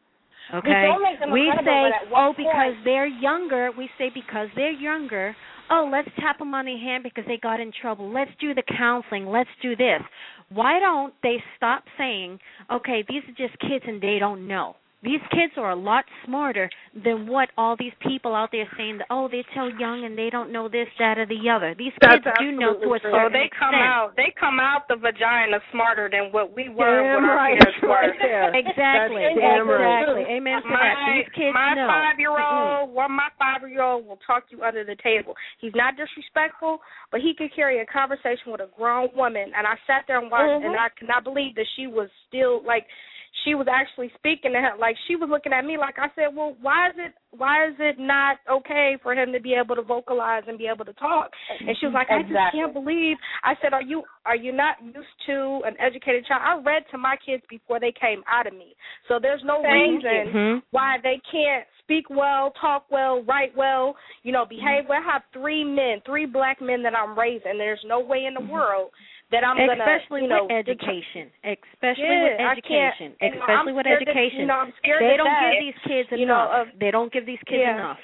Okay, we, we say, oh, because they're younger, we say because they're younger, oh, let's tap them on the hand because they got in trouble. Let's do the counseling. Let's do this. Why don't they stop saying, okay, these are just kids and they don't know? These kids are a lot smarter than what all these people out there saying that, oh, they're so young and they don't know this, that, or the other. These kids That's do know to a certain oh, they come extent. out, they come out the vagina smarter than what we were damn when our right. parents were. Exactly. Exactly. Amen to that. These kids my know. five-year-old, one my five-year-old will talk you under the table. He's not disrespectful, but he could carry a conversation with a grown woman. And I sat there and watched, mm-hmm. and I could not believe that she was still like. She was actually speaking to him, like she was looking at me like I said, well, why is it why is it not okay for him to be able to vocalize and be able to talk? And she was like, exactly. I just can't believe. I said, are you are you not used to an educated child? I read to my kids before they came out of me, so there's no Thank reason you. why they can't speak well, talk well, write well, you know, behave well. I have three men, three black men that I'm raising. There's no way in the world that I'm going to, especially you know, with education, especially yeah, with education, especially you know, with education. You know, I'm scared they don't death. give these kids enough. You know, uh, they don't give these kids yeah. enough.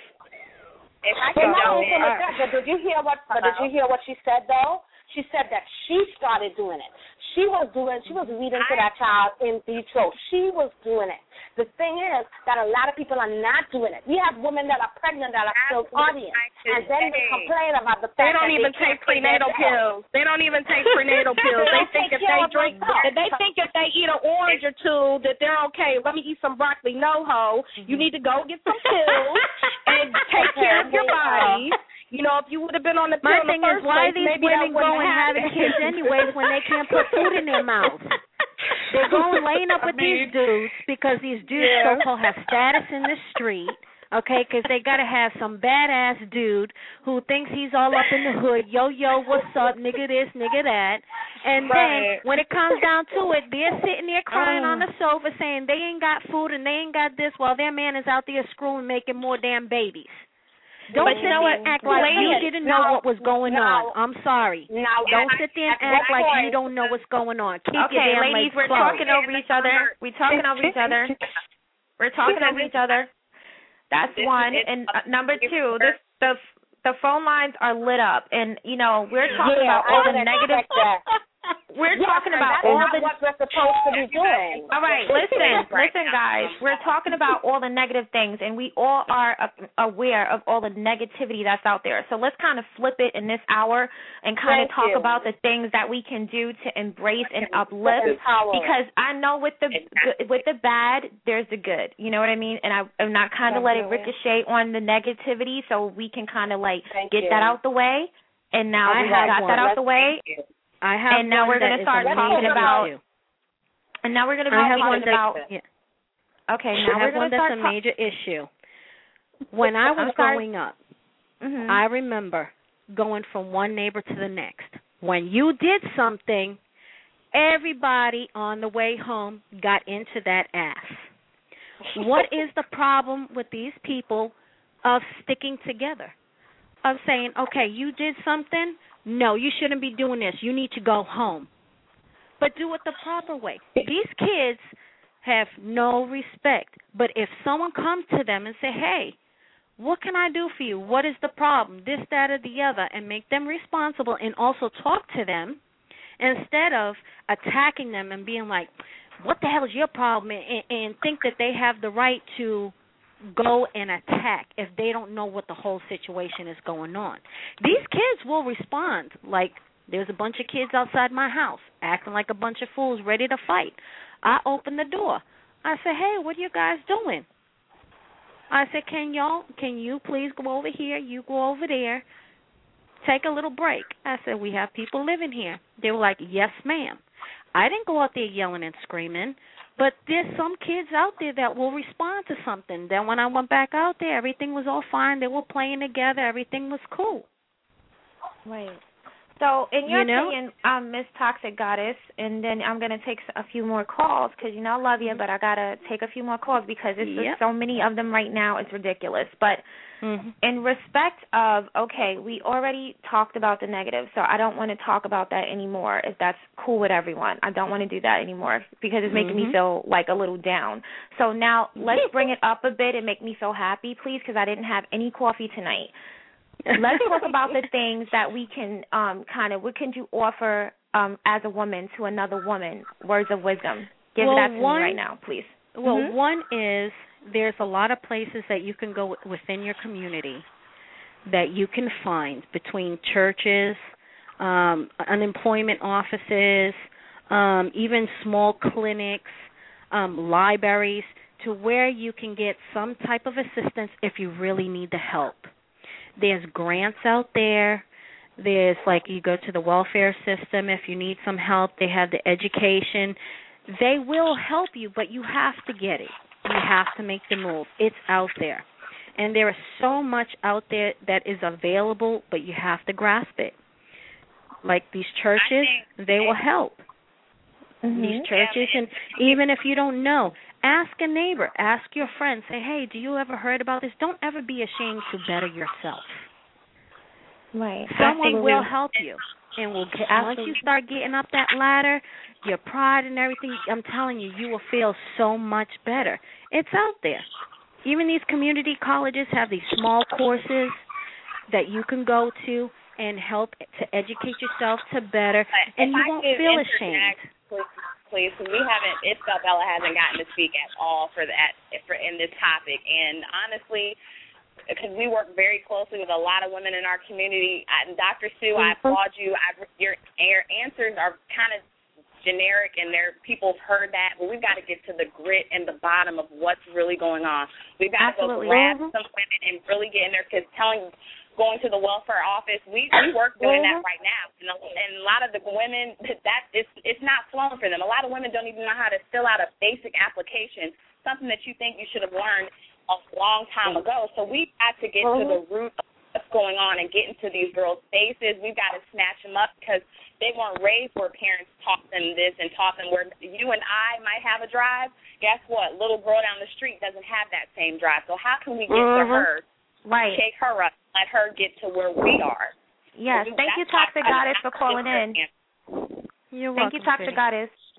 If I Well, can not jump only in. like that, but did you hear what? But did you hear what she said though? She said that she started doing it. She was doing. She was reading to that child in vitro. She was doing it. The thing is that a lot of people are not doing it. We have women that are pregnant that are still partying, and then they complain about the fact they don't that even they take prenatal pills. They don't even take prenatal pills. They think if they drink, if they think if they eat an orange or two that they're okay. Let me eat some broccoli. No, ho. You need to go get some pills and take care of your body. You know, if you would have been on the pill My in the thing is, first why place, these maybe women that go wouldn't and have having happened. kids anyways when they can't put food in their mouth? They're going laying up with I mean, these dudes because these dudes yeah. so-called have status in the street, okay, because they got to have some badass dude who thinks he's all up in the hood, yo, yo, what's up, nigga this, nigga that. And right. then when it comes down to it, they're sitting there crying oh. on the sofa saying they ain't got food and they ain't got this while their man is out there screwing making more damn babies. Don't but sit you know there what? and act like Ladies, you didn't know now, what was going now, on. I'm sorry. Now, Don't at, sit there and at act like point, you don't know what's going on. Keep okay, your damn ladies, legs we're closed. talking over each other. We're talking over each other. We're talking over each other. That's this one. is, And uh, number two, this the the phone lines are lit up, and you know we're talking yeah, about all I the negative. We're yes, talking about that's all not the. what we're supposed to be doing. All right, listen, listen, guys. We're talking about all the negative things, and we all are uh, aware of all the negativity that's out there. So let's kind of flip it in this hour and kind Thank of talk you. about the things that we can do to embrace and uplift. Empower. Because I know with the with the bad, there's the good. You know what I mean? And I, I'm not kind of let it ricochet on the negativity, so we can kind of like Thank get you. that out the way. And now I we have got one. that out the way. I have and now one we're that going to is start a talking major about. issue. And now we're going to be I have talking one that, about. yeah. Okay, now I we're have one going to that's start. a major issue. When I was growing up, mm-hmm. I remember going from one neighbor to the next. When you did something, everybody on the way home got into that ass. What is the problem with these people of sticking together? Of saying, okay, you did something? No, you shouldn't be doing this. You need to go home. But do it the proper way. These kids have no respect. But if someone comes to them and say, hey, what can I do for you? What is the problem? This, that, or the other, and make them responsible and also talk to them instead of attacking them and being like, what the hell is your problem? And, and think that they have the right to go and attack if they don't know what the whole situation is going on. These kids will respond. Like, there's a bunch of kids outside my house acting like a bunch of fools ready to fight. I open the door. I say, hey, what are you guys doing? I said, can y'all, can you please go over here? You go over there. Take a little break. I said, we have people living here. They were like, yes, ma'am. I didn't go out there yelling and screaming, but there's some kids out there that will respond to something. Then when I went back out there, everything was all fine. They were playing together. Everything was cool. Right. So, in your You know? opinion, um, Miss Toxic Goddess, and then I'm going to take a few more calls because, you know, I love you, but I got to take a few more calls because there's Yep. just so many of them right now. It's ridiculous. But Mm-hmm. in respect of, okay, we already talked about the negative, so I don't want to talk about that anymore if that's cool with everyone. I don't want to do that anymore because it's making Mm-hmm. me feel like a little down. So now let's bring it up a bit and make me feel happy, please, because I didn't have any coffee tonight. Let's talk about the things that we can um, kind of, what can you offer um, as a woman to another woman, words of wisdom? Give well, that to one, me right now, please. Well, mm-hmm. one is there's a lot of places that you can go within your community that you can find between churches, um, unemployment offices, um, even small clinics, um, libraries, to where you can get some type of assistance if you really need the help. There's grants out there. There's like you go to the welfare system if you need some help. They have the education. They will help you, but you have to get it. You have to make the move. It's out there. And there is so much out there that is available, but you have to grasp it. Like these churches, they will help. Mm-hmm. These churches, and even if you don't know, ask a neighbor, ask your friend, say, hey, do you ever heard about this? Don't ever be ashamed to better yourself. Right. Someone Absolutely. will help you. And will get, once you start getting up that ladder, your pride and everything, I'm telling you, you will feel so much better. It's out there. Even these community colleges have these small courses that you can go to and help to educate yourself to better, and if you I won't could feel interject, ashamed. Please, because we haven't, Isabella hasn't gotten to speak at all for that for in this topic, and honestly, because we work very closely with a lot of women in our community. I, Doctor Sue, I applaud you. I, your your answers are kind of generic, and there people's heard that, but we've got to get to the grit and the bottom of what's really going on. We've got Absolutely. to go grab some women and really get in there, because telling going to the welfare office, we, we work doing that right now, and a, and a lot of the women, that it's it's not flowing for them. A lot of women don't even know how to fill out a basic application, something that you think you should have learned a long time ago. So we've got to get to the root of what's going on and get into these girls' faces. We've got to snatch them up, because they weren't raised where parents taught them this and taught them where you and I might have a drive. Guess what? Little girl down the street doesn't have that same drive. So how can we get mm-hmm. to her, right. shake her up, let her get to where we are? Yes. So Thank you, Toxic Goddess, for calling in. You're Thank welcome, you, Toxic Kitty. Goddess.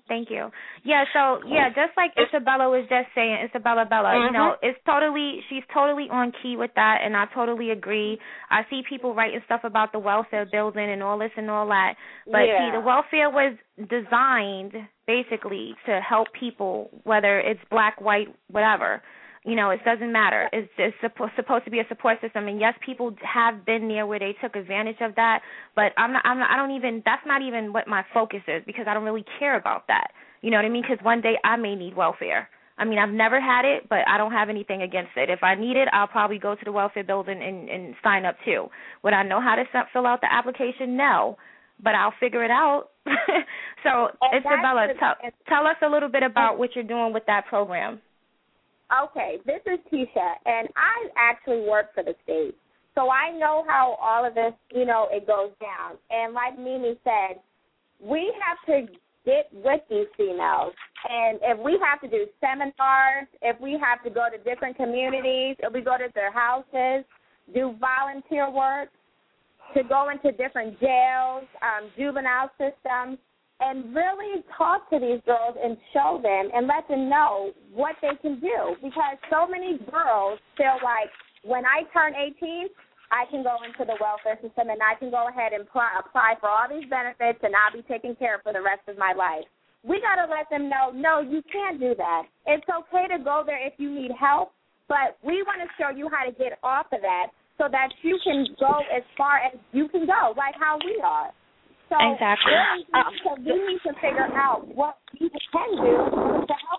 Thank you. Yeah, so, yeah, just like Isabella was just saying, Isabella Bella, mm-hmm. you know, it's totally, she's totally on key with that, and I totally agree. I see people writing stuff about the welfare building and all this and all that. But, yeah. see, the welfare was designed, basically, to help people, whether it's black, white, whatever. You know, it doesn't matter. It's, it's supposed supposed to be a support system, and yes, people have been there where they took advantage of that. But I'm not. I'm not. I don't even. That's not even what my focus is, because I don't really care about that. You know what I mean? Because one day I may need welfare. I mean, I've never had it, but I don't have anything against it. If I need it, I'll probably go to the welfare building and, and sign up too. Would I know how to fill out the application? No, but I'll figure it out. So, and Isabella, tell, tell us a little bit about what you're doing with that program. Okay, this is Tisha, and I actually work for the state, so I know how all of this, you know, it goes down. And like Mimi said, we have to get with these females, and if we have to do seminars, if we have to go to different communities, if we go to their houses, do volunteer work, to go into different jails, um, juvenile systems, and really talk to these girls and show them and let them know what they can do. Because so many girls feel like when I turn eighteen, I can go into the welfare system and I can go ahead and pl- apply for all these benefits and I'll be taken care of for the rest of my life. We got to let them know, no, you can't do that. It's okay to go there if you need help, but we want to show you how to get off of that so that you can go as far as you can go, like how we are. So exactly. Really, so we need to figure out what we can do to help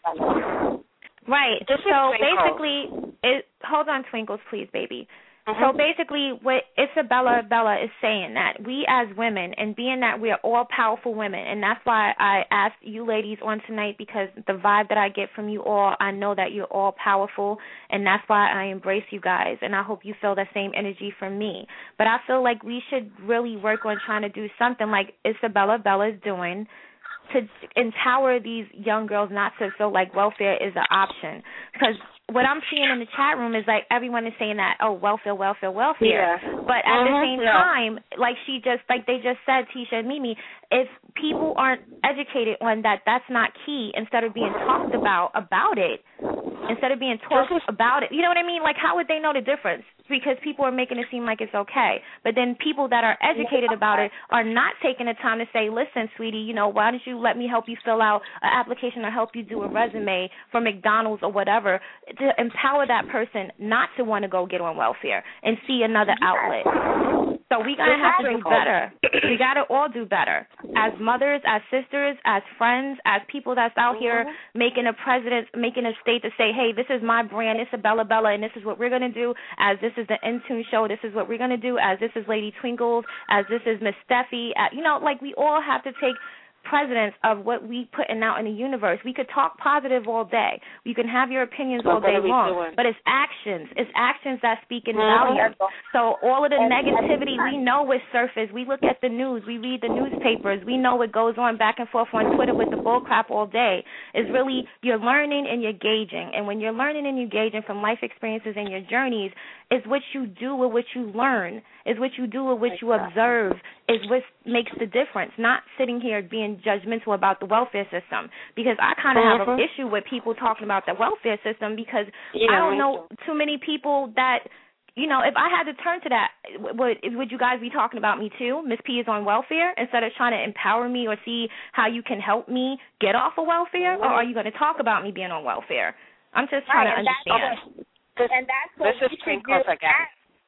them. Right. This so basically, it, hold on, Twinkles, please, baby. Uh-huh. So basically, what Isabella Bella is saying, that we as women, and being that we are all powerful women, and that's why I asked you ladies on tonight, because the vibe that I get from you all, I know that you're all powerful, and that's why I embrace you guys, and I hope you feel the same energy from me. But I feel like we should really work on trying to do something like Isabella Bella is doing, to empower these young girls not to feel like welfare is an option. Because what I'm seeing in the chat room is like everyone is saying that, oh, welfare, welfare, welfare. Yeah. But at uh-huh, the same yeah. time, like she just, like they just said, Tisha and Mimi, if people aren't educated on that, that's not key. Instead of being talked about about it, instead of being talked about it, you know what I mean? Like, how would they know the difference? Because people are making it seem like it's okay. But then people that are educated about it are not taking the time to say, listen, sweetie, you know, why don't you let me help you fill out an application or help you do a resume for McDonald's or whatever, to empower that person not to want to go get on welfare and see another outlet. So we're going to have to do better. We got to all do better. As mothers, as sisters, as friends, as people that's out here making a president, making a state to say, hey, this is my brand, Isabella Bella, and this is what we're going to do. As this is the Intune show, this is what we're going to do. As this is Lady Twinkles, as this is Miss Steffi. You know, like we all have to take precedence of what we putting out in the universe. We could talk positive all day. You can have your opinions all day long, but it's actions. It's actions that speak in value. So all of the negativity, we know is surface. We look at the news. We read the newspapers. We know what goes on back and forth on Twitter with the bullcrap all day. It's really, you're learning and you're gauging. And when you're learning and you're gauging from life experiences and your journeys, it's what you do with what you learn. It's what you do with what you observe is what makes the difference, not sitting here being judgmental about the welfare system, because I kind of mm-hmm. have an issue with people talking about the welfare system, because yeah, I don't know too many people that, you know, if I had to turn to that, would would you guys be talking about me too? Miss P is on welfare, instead of trying to empower me or see how you can help me get off of welfare, mm-hmm. or are you going to talk about me being on welfare? I'm just trying right, to understand. That's, and that's what we should do at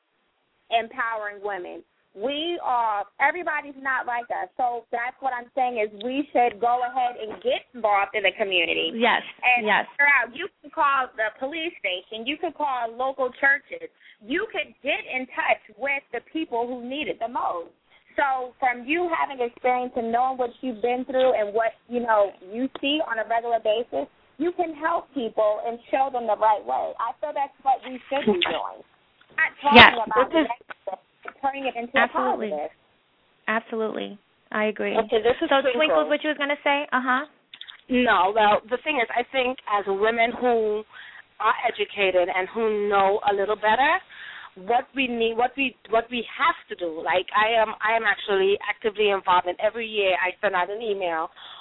empowering women. We are, everybody's not like us. So that's what I'm saying is we should go ahead and get involved in the community. Yes, and yes. figure out. You can call the police station. You could call local churches. You could get in touch with the people who need it the most. So from you having experience and knowing what you've been through and what, you know, you see on a regular basis, you can help people and show them the right way. I feel that's what we should be doing. Not talking yes. about the negative, turning it into Absolutely. a positive. Absolutely. I agree. Okay, this is so, Twinkle. Twinkles, what you was going to say? Uh-huh. No, well, the thing is, I think as women who are educated and who know a little better, what we need, what we what we have to do, like I am I am actually actively involved in every year I send out an email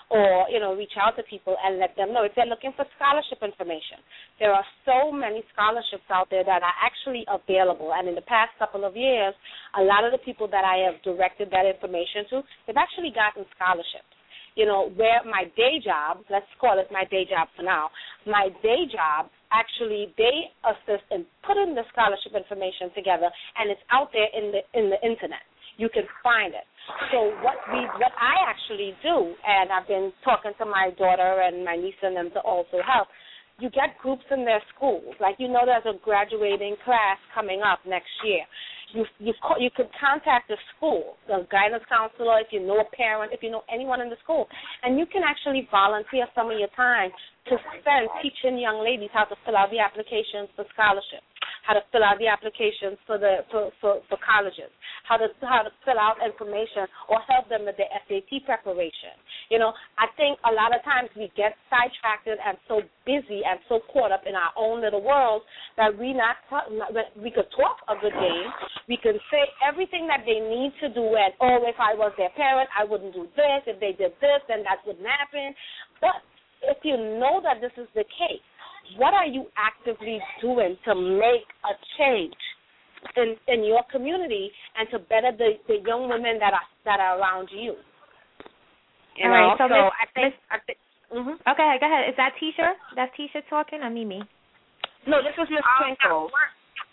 or, you know, reach out to people and let them know if they're looking for scholarship information. There are so many scholarships out there that are actually available, and in the past couple of years, a lot of the people that I have directed that information to, they've actually gotten scholarships. You know, where my day job, let's call it my day job for now, my day job, actually they assist in putting the scholarship information together, and it's out there in the in the internet. You can find it. So what we, what I actually do, and I've been talking to my daughter and my niece and them to also help, you get groups in their schools. Like, you know, there's a graduating class coming up next year. You you call, you could contact the school, the guidance counselor, if you know a parent, if you know anyone in the school, and you can actually volunteer some of your time to spend teaching young ladies how to fill out the applications for scholarships, how to fill out the applications for the for, for, for colleges, how to how to fill out information or help them with their S A T preparation. You know, I think a lot of times we get sidetracked and so busy and so caught up in our own little world that we not, not we could talk a good game, we can say everything that they need to do, and oh, if I was their parent, I wouldn't do this. If they did this, then that wouldn't happen. But if you know that this is the case, what are you actively doing to make a change in, in your community and to better the, the young women that are that are around you? You All know? right, so, so Miss, I think. Miss, I think mm-hmm. Okay, go ahead. Is that Tisha? That's Tisha talking or Mimi? No, this is Miss Oh, Twinkle. no, we're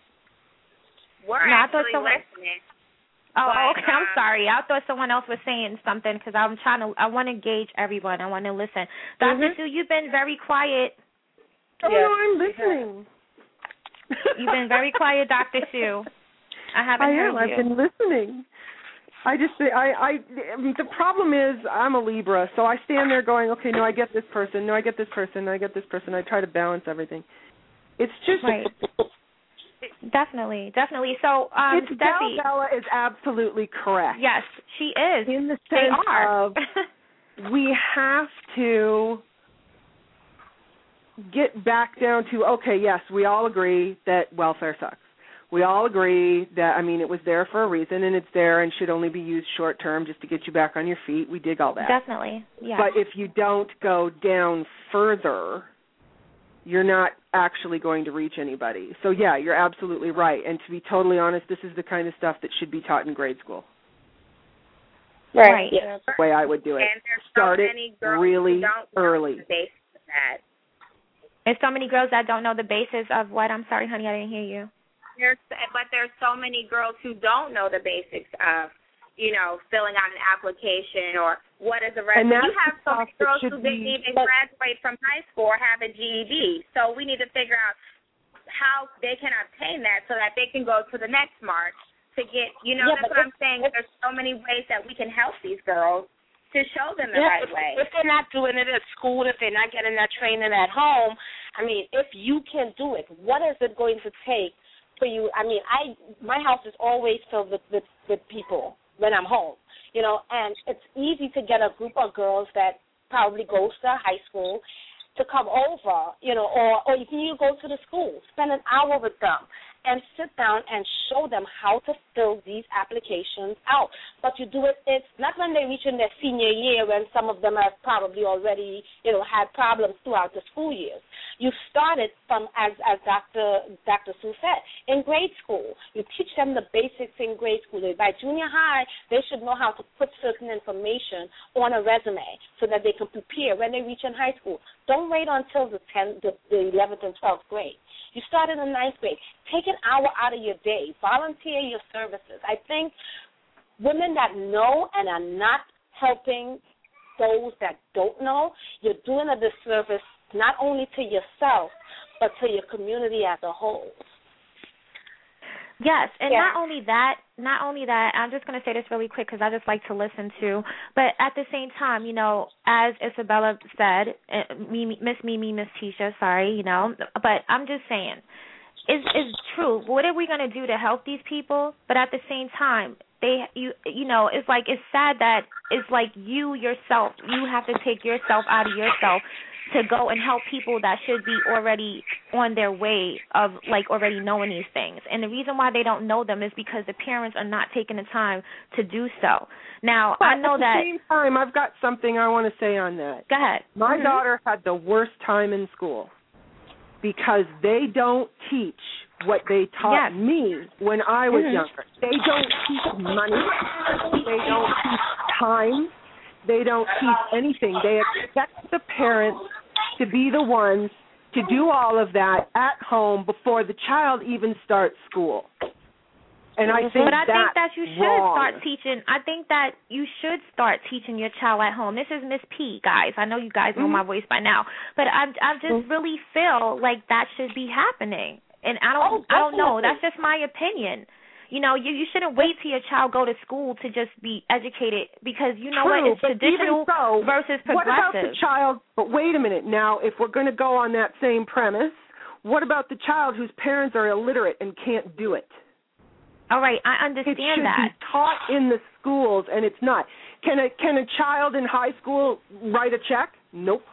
we're No, I thought actually someone- listening. Oh, But, okay. I'm um, sorry. I thought someone else was saying something because I'm trying to. I want to gauge everyone. I want to listen. Doctor Mm-hmm. Sue, you've been very quiet. Oh, Yes. no, I'm listening. You've been very quiet, Doctor Sue. I haven't I heard am. you. I've been listening. I just, I, I, the problem is I'm a Libra, so I stand there going, okay, no, I get this person, no, I get this person, no, I get this person. I try to balance everything. It's just, Right. Definitely, definitely. So, um, it's Steffi, Bella, Bella is absolutely correct. yes, she is. In the They sense are. of we have to get back down to, okay, yes, we all agree that welfare sucks. We all agree that, I mean, it was there for a reason, and it's there and should only be used short term just to get you back on your feet. We dig all that. Definitely, yeah. But if you don't go down further, you're not actually going to reach anybody. So, yeah, you're absolutely right. And to be totally honest, this is the kind of stuff that should be taught in grade school. Right. Yeah. The way I would do it. And there's Start so it many girls really who don't early. know the basics of that. There's so many girls that don't know the basis of what. I'm sorry, honey, I didn't hear you. There's, but there's so many girls who don't know the basics of, you know, filling out an application or what is a And resume. that's You have so the many stuff that girls should who didn't be- even graduate from high school or have a G E D. So we need to figure out how they can obtain that so that they can go to the next march to get, you know, Yeah, that's but what I'm saying. There's so many ways that we can help these girls to show them the Yeah, right if, way. if they're not doing it at school, if they're not getting that training at home, I mean, if you can do it, what is it going to take for you? I mean, I my house is always filled with, with, with people when I'm home, you know, and it's easy to get a group of girls that probably goes to high school to come over, you know, or, or if you go to the school, spend an hour with them and sit down and show them how to fill these applications out. But you do it, it's not when they reach in their senior year when some of them have probably already, you know, had problems throughout the school years. You start it from, as, as Doctor Doctor Sue said, in grade school. You teach them the basics in grade school. By junior high, they should know how to put certain information on a resume so that they can prepare when they reach in high school. Don't wait until the tenth, the, the eleventh and twelfth grade. You start in the ninth grade. Take an hour out of your day. Volunteer your services. I think women that know and are not helping those that don't know, you're doing a disservice not only to yourself, but to your community as a whole. Yes, and Yeah. not only that, not only that, I'm just going to say this really quick because I just like to listen to, but at the same time, you know, as Isabella said, uh, Mimi, Miss Mimi, Miss Tisha, sorry, you know, but I'm just saying, it's, it's true. What are we going to do to help these people? But at the same time, they, you, you know, it's like, it's sad that it's like you yourself, you have to take yourself out of yourself to go and help people that should be already on their way of, like, already knowing these things. And the reason why they don't know them is because the parents are not taking the time to do so. Now, but I know at the that... At the same time, I've got something I want to say on that. Go ahead. My mm-hmm. daughter had the worst time in school because they don't teach what they taught yes. me when I was mm-hmm. younger. They don't teach money. They don't teach time. They don't teach anything. They expect the parents to be the ones to do all of that at home before the child even starts school. And I think but I that's think that you should wrong. start teaching. I think that you should start teaching your child at home. This is Miss P, guys. I know you guys know mm-hmm. my voice by now, but I, I just mm-hmm. really feel like that should be happening. And I don't, oh, I don't know. That's just my opinion. You know, you, you shouldn't wait till your child go to school to just be educated because you know True, what? It's traditional so, versus progressive. What about the child? But wait a minute. Now, if we're going to go on that same premise, what about the child whose parents are illiterate and can't do it? All right, I understand it should that. be taught in the schools, and it's not. Can a can a child in high school write a check? Nope.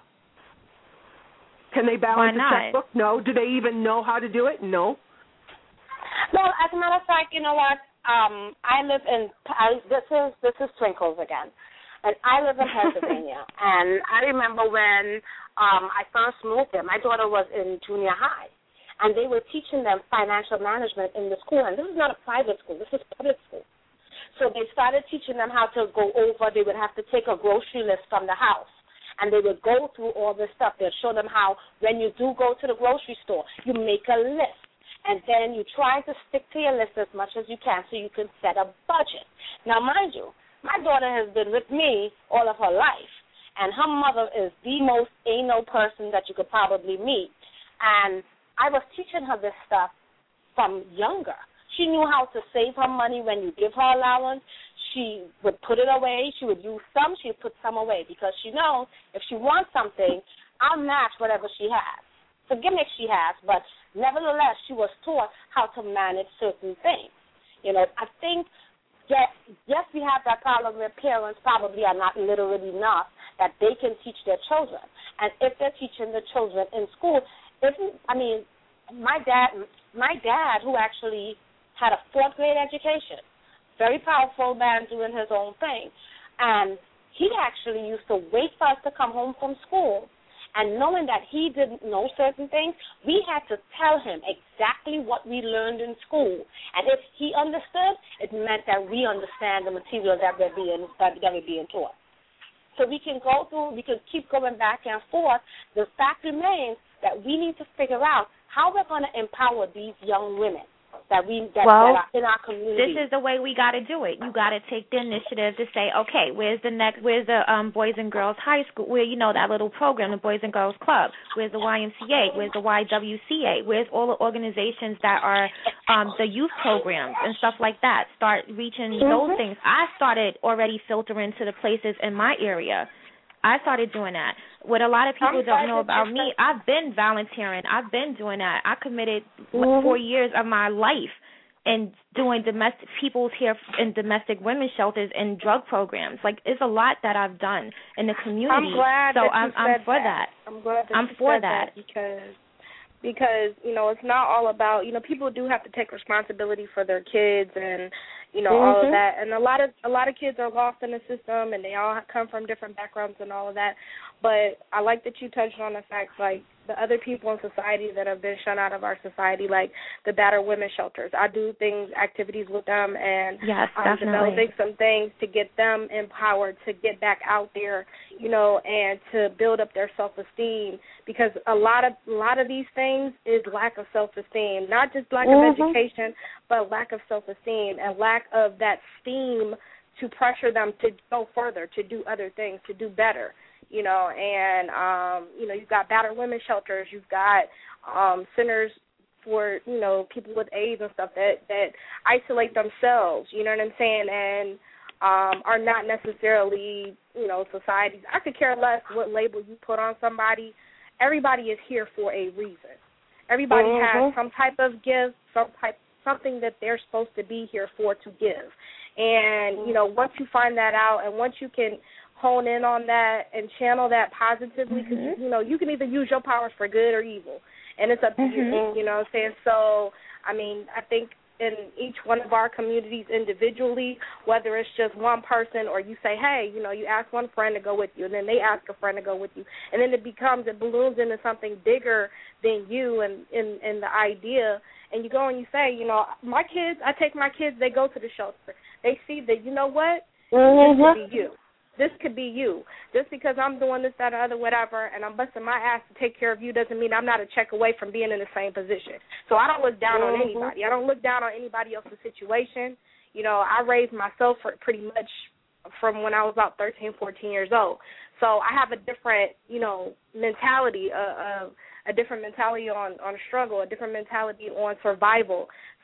Can they balance a checkbook? No. Do they even know how to do it? No. Well, as a matter of fact, you know what? Um, I live in I, this is this is Twinkles again, and I live in Pennsylvania. And I remember when um, I first moved there. My daughter was in junior high, and they were teaching them financial management in the school. And this is not a private school. This is public school. So they started teaching them how to go over. They would have to take a grocery list from the house, and they would go through all this stuff. They'd show them how when you do go to the grocery store, you make a list. And then you try to stick to your list as much as you can so you can set a budget. Now, mind you, my daughter has been with me all of her life, and her mother is the most anal person that you could probably meet. And I was teaching her this stuff from younger. She knew how to save her money when you give her allowance. She would put it away. She would use some. She would put some away because she knows if she wants something, I'll match whatever she has. It's a gimmick she has, but nevertheless, she was taught how to manage certain things. You know, I think, yes, yes, we have that problem where parents probably are not literate enough that they can teach their children. And if they're teaching the children in school, if I mean, my dad, my dad, who actually had a fourth grade education, very powerful man doing his own thing, and he actually used to wait for us to come home from school. And knowing that he didn't know certain things, we had to tell him exactly what we learned in school. And if he understood, it meant that we understand the material that we're being that we're being taught. So we can go through, we can keep going back and forth. The fact remains that we need to figure out how we're going to empower these young women that we that, well, that are in our community. This is the way we got to do it. You got to take the initiative to say, okay, where's the next? Where's the um, Boys and Girls High School? Where you know that little program, the Boys and Girls Club? Where's the Y M C A? Where's the Y W C A? Where's all the organizations that are um, the youth programs and stuff like that? Start reaching mm-hmm. those things. I started already filtering to the places in my area. I started doing that. What a lot of people don't know about me, I've been volunteering. I've been doing that. I committed mm-hmm. four years of my life in doing domestic people's here in domestic women's shelters and drug programs. Like, it's a lot that I've done in the community. I'm glad so that I'm, you I'm said for that. that. I'm glad that I'm you for said that. that because because you know it's not all about you know people do have to take responsibility for their kids and you know mm-hmm. all of that, and a lot of a lot of kids are lost in the system and they all come from different backgrounds and all of that. But I like that you touched on the fact like the other people in society that have been shut out of our society, like the battered women's shelters. I do things, activities with them, and yes, I'm definitely. developing some things to get them empowered to get back out there, you know, and to build up their self-esteem. Because a lot of a lot of these things is lack of self-esteem, not just lack mm-hmm. of education, but lack of self-esteem and lack of that steam to pressure them to go further, to do other things, to do better. You know, and, um, you know, you've got battered women's shelters. You've got um, centers for, you know, people with AIDS and stuff that, that isolate themselves, you know what I'm saying, and um, are not necessarily, you know, societies. I could care less what label you put on somebody. Everybody is here for a reason. Everybody mm-hmm. has some type of gift, some type, something that they're supposed to be here for to give. And, you know, once you find that out and once you can hone in on that and channel that positively, because, Mm-hmm. you know, you can either use your powers for good or evil, and it's up to Mm-hmm. you, you know what I'm saying? So, I mean, I think in each one of our communities individually, whether it's just one person or you say, hey, you know, you ask one friend to go with you, and then they ask a friend to go with you, and then it becomes, it balloons into something bigger than you and, and, and the idea, and you go and you say, you know, my kids, I take my kids, they go to the shelter. They see that, you know what, Mm-hmm. this could be you. This could be you. Just because I'm doing this, that, or other, whatever, and I'm busting my ass to take care of you doesn't mean I'm not a check away from being in the same position. So I don't look down Mm-hmm. on anybody. I don't look down on anybody else's situation. You know, I raised myself for pretty much from when I was about thirteen, fourteen years old. So I have a different, you know, mentality, uh, uh, a different mentality on, on struggle, a different mentality on survival.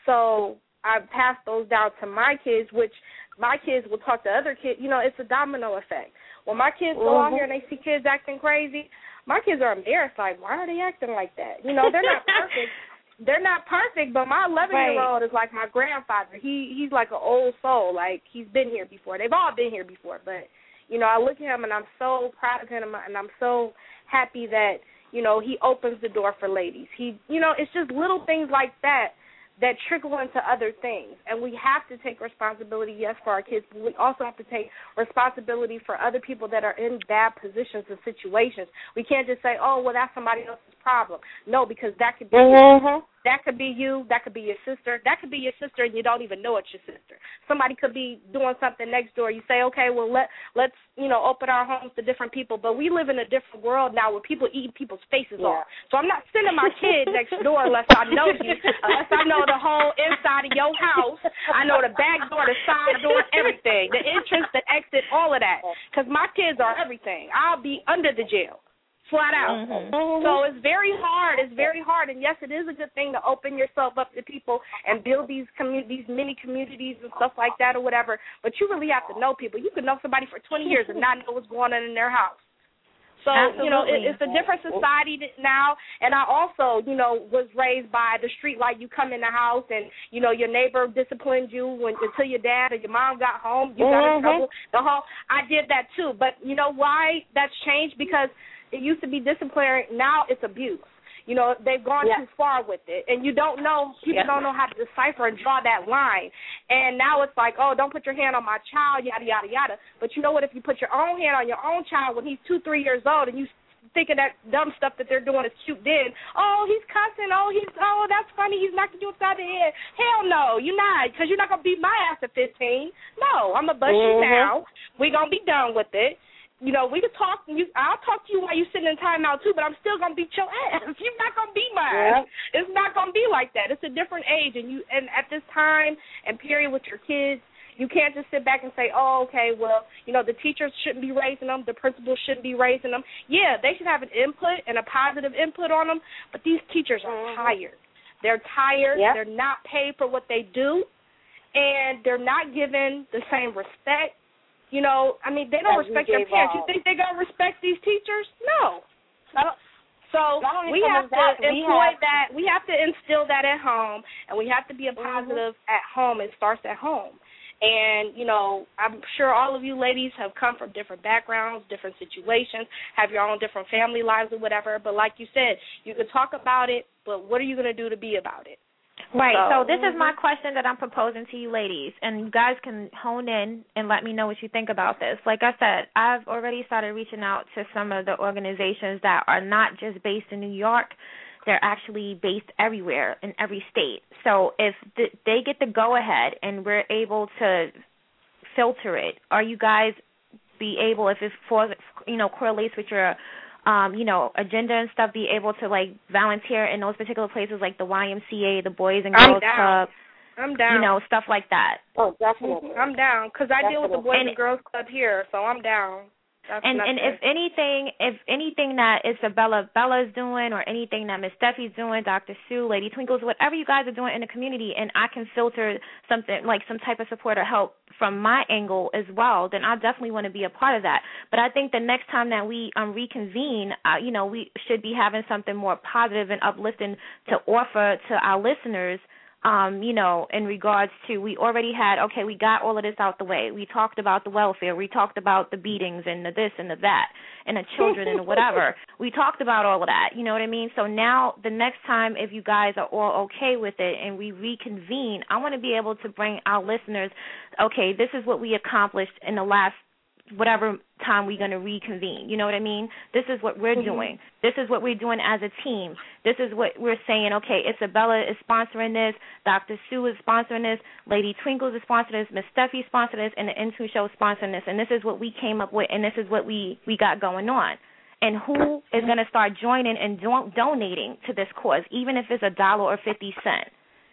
So I pass those down to my kids, which my kids will talk to other kids. You know, it's a domino effect. When my kids go out here and they see kids acting crazy, my kids are embarrassed. Like, why are they acting like that? You know, they're not perfect. They're not perfect, but my eleven-year-old is like my grandfather. He he's like an old soul. Like, he's been here before. They've all been here before. But, you know, I look at him, and I'm so proud of him, and I'm so happy that, you know, he opens the door for ladies. He, you know, it's just little things like that that trickle into other things. And we have to take responsibility, yes, for our kids, but we also have to take responsibility for other people that are in bad positions and situations. We can't just say, oh, well, that's somebody else's problem. No, because that could be Mm-hmm. you. That could be you. That could be your sister. That could be your sister, and you don't even know it's your sister. Somebody could be doing something next door. You say, okay, well, let, let's, you know, open our homes to different people. But we live in a different world now where people eat people's faces Yeah. off. So I'm not sending my kid next door unless I know you, unless I know the whole inside of your house. I know the back door, the side door, everything, the entrance, the exit, all of that. Because my kids are everything. I'll be under the jail. Flat out. Mm-hmm. So it's very hard. It's very hard. And, yes, it is a good thing to open yourself up to people and build these commu- these mini communities and stuff like that or whatever. But you really have to know people. You can know somebody for twenty years and not know what's going on in their house. So, Absolutely. you know, it, it's a different society now. And I also, you know, was raised by the street light. You come in the house and, you know, your neighbor disciplined you when, until your dad or your mom got home. You got in Mm-hmm. trouble. The whole, I did that too. But you know why that's changed? Because it used to be disciplinary. Now it's abuse. You know, they've gone Yeah. too far with it. And you don't know, people Yeah. don't know how to decipher and draw that line. And now it's like, oh, don't put your hand on my child, yada, yada, yada. But you know what? If you put your own hand on your own child when he's two, three years old and you thinking that dumb stuff that they're doing is cute then, oh, he's cussing, oh, he's, oh, that's funny, he's knocking you upside the head. Hell no, you're not, because you're not going to beat my ass at fifteen. No, I'm going to bust Mm-hmm. you now. We're going to be done with it. You know, we could talk. You, I'll talk to you while you're sitting in timeout too, but I'm still gonna beat your ass. You're not gonna beat my ass. Yeah. It's not gonna be like that. It's a different age, and you and at this time and period with your kids, you can't just sit back and say, oh, okay, well, you know, the teachers shouldn't be raising them, the principals shouldn't be raising them. Yeah, they should have an input and a positive input on them, but these teachers are Mm-hmm. tired. They're tired. Yep. They're not paid for what they do, and they're not given the same respect. You know, I mean, they don't As we respect their gave parents. all. You think they're going to respect these teachers? No. So Not only we some have of to that, we employ have- that. We have to instill that at home, and we have to be a Mm-hmm. positive at home. It starts at home. And, you know, I'm sure all of you ladies have come from different backgrounds, different situations, have your own different family lives or whatever. But like you said, you can talk about it, but what are you going to do to be about it? Right. So, So- this is my question that I'm proposing to you ladies, and you guys can hone in and let me know what you think about this. Like I said, I've already started reaching out to some of the organizations that are not just based in New York. They're actually based everywhere in every state. So if th- they get the go-ahead and we're able to filter it, are you guys be able, if it falls, you know, correlates with your Um, you know, agenda and stuff, be able to, like, volunteer in those particular places like the Y M C A, the Boys and I'm Girls down. Club, I'm down. you know, stuff like that. Oh, definitely. I'm down because I deal with the Boys And- and Girls Club here, so I'm down. That's And and nothing. if anything, if anything that Isabella Bella's doing or anything that Miss Steffi's doing, Doctor Sue, Lady Twinkles, whatever you guys are doing in the community, and I can filter something like some type of support or help from my angle as well, then I definitely want to be a part of that. But I think the next time that we um, reconvene, uh, you know, we should be having something more positive and uplifting to offer to our listeners. Um, you know, in regards to, we already had, okay, we got all of this out the way. We talked about the welfare. We talked about the beatings and the this and the that and the children and the whatever. We talked about all of that, you know what I mean? So now the next time, if you guys are all okay with it and we reconvene, I want to be able to bring our listeners, okay, this is what we accomplished in the last whatever time we're going to reconvene. You know what I mean? This is what we're doing. This is what we're doing as a team. This is what we're saying, okay, Isabella is sponsoring this, Doctor Sue is sponsoring this, Lady Twinkles is sponsoring this, Miss Steffi is sponsoring this, and the Intune Show is sponsoring this, and this is what we came up with, and this is what we, we got going on. And who is going to start joining and do- donating to this cause, even if it's a dollar or fifty cents.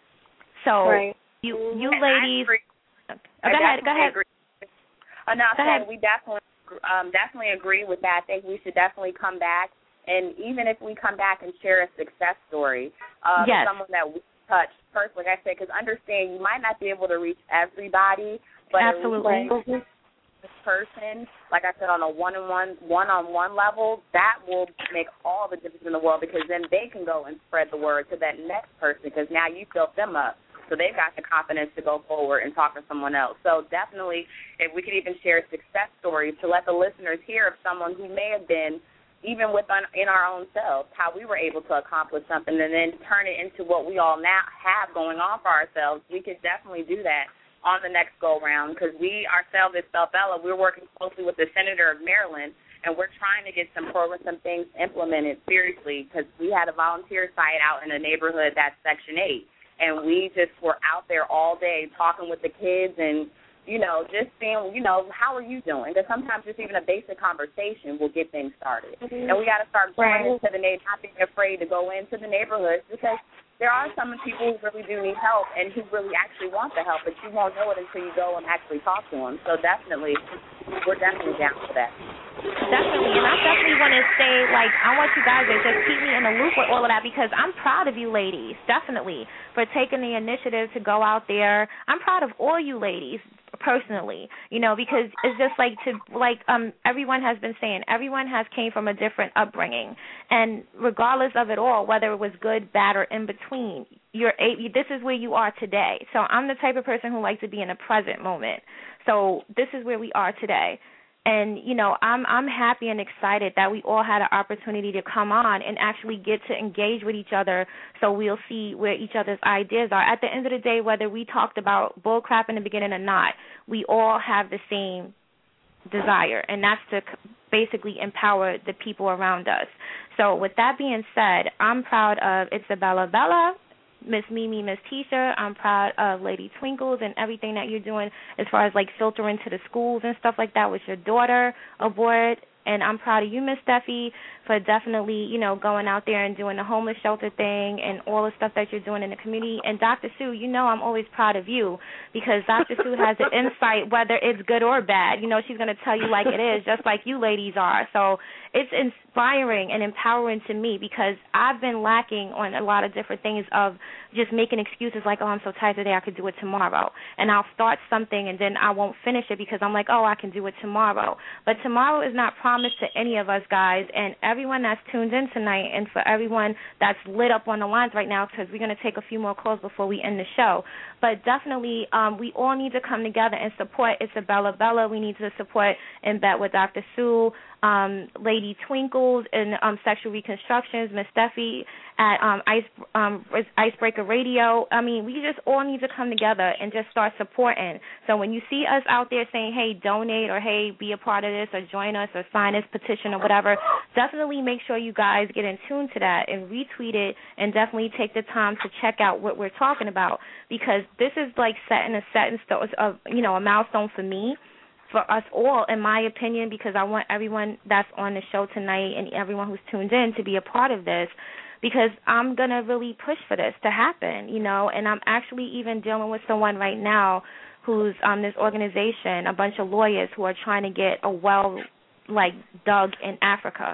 So right. you you ladies, oh, go ahead, go ahead. Agree. Enough said, we definitely um, definitely agree with that. I think we should definitely come back, and even if we come back and share a success story of yes. someone that we touched first, like I said, because understand you might not be able to reach everybody, but absolutely. At least this person, like I said, on a one-on-one, one-on-one level, that will make all the difference in the world, because then they can go and spread the word to that next person, because now you built them up. So they've got the confidence to go forward and talk to someone else. So definitely, if we could even share success stories to let the listeners hear of someone who may have been, even within in our own selves, how we were able to accomplish something and then turn it into what we all now have going on for ourselves, we could definitely do that on the next go-round, because we ourselves at Bella, we're working closely with the Senator of Maryland, and we're trying to get some programs, some things implemented seriously, because we had a volunteer site out in a neighborhood that's Section eight. And we just were out there all day talking with the kids and, you know, just seeing, you know, how are you doing? Because sometimes just even a basic conversation will get things started. Mm-hmm. And we got to start going right. into the neighborhood, not being afraid to go into the neighborhoods, because there are some people who really do need help and who really actually want the help, but you won't know it until you go and actually talk to them. So definitely, we're definitely down for that. Definitely, and I definitely want to say, like, I want you guys to just keep me in the loop with all of that, because I'm proud of you ladies, definitely, for taking the initiative to go out there. I'm proud of all you ladies, personally, you know, because it's just like to, like um everyone has been saying, everyone has came from a different upbringing, and regardless of it all, whether it was good, bad, or in between, you're a, this is where you are today. So I'm the type of person who likes to be in the present moment. So this is where we are today. And, you know, I'm I'm happy and excited that we all had an opportunity to come on and actually get to engage with each other, so we'll see where each other's ideas are. At the end of the day, whether we talked about bull crap in the beginning or not, we all have the same desire, and that's to basically empower the people around us. So with that being said, I'm proud of Isabella Bella, Miss Mimi, Miss Tisha. I'm proud of Lady Twinkles and everything that you're doing as far as, like, filtering to the schools and stuff like that with your daughter aboard. And I'm proud of you, Miss Steffi, for definitely, you know, going out there and doing the homeless shelter thing and all the stuff that you're doing in the community. And Doctor Sue, you know I'm always proud of you, because Doctor Sue has an insight, whether it's good or bad. You know, she's going to tell you like it is, just like you ladies are. So it's inspiring and empowering to me, because I've been lacking on a lot of different things of just making excuses like, oh, I'm so tired today, I could do it tomorrow. And I'll start something and then I won't finish it because I'm like, oh, I can do it tomorrow. But tomorrow is not promised to any of us, guys, and everyone that's tuned in tonight, and for everyone that's lit up on the lines right now, because we're going to take a few more calls before we end the show. But definitely, um, we all need to come together and support Isabella Bella. We need to support In Bed with Doctor Sue, um, Lady Twinkles, and um, Sexual Reconstructions, Miss Steffi at um, Ice, um, Icebreaker Radio. I mean, we just all need to come together and just start supporting. So when you see us out there saying, hey, donate, or hey, be a part of this, or join us, or sign this petition, or whatever, definitely make sure you guys get in tune to that and retweet it, and definitely take the time to check out what we're talking about, because this is like setting a set in stone, of, you know, a milestone for me, for us all, in my opinion, because I want everyone that's on the show tonight and everyone who's tuned in to be a part of this, because I'm going to really push for this to happen, you know, and I'm actually even dealing with someone right now who's um this organization, a bunch of lawyers who are trying to get a well, like, dug in Africa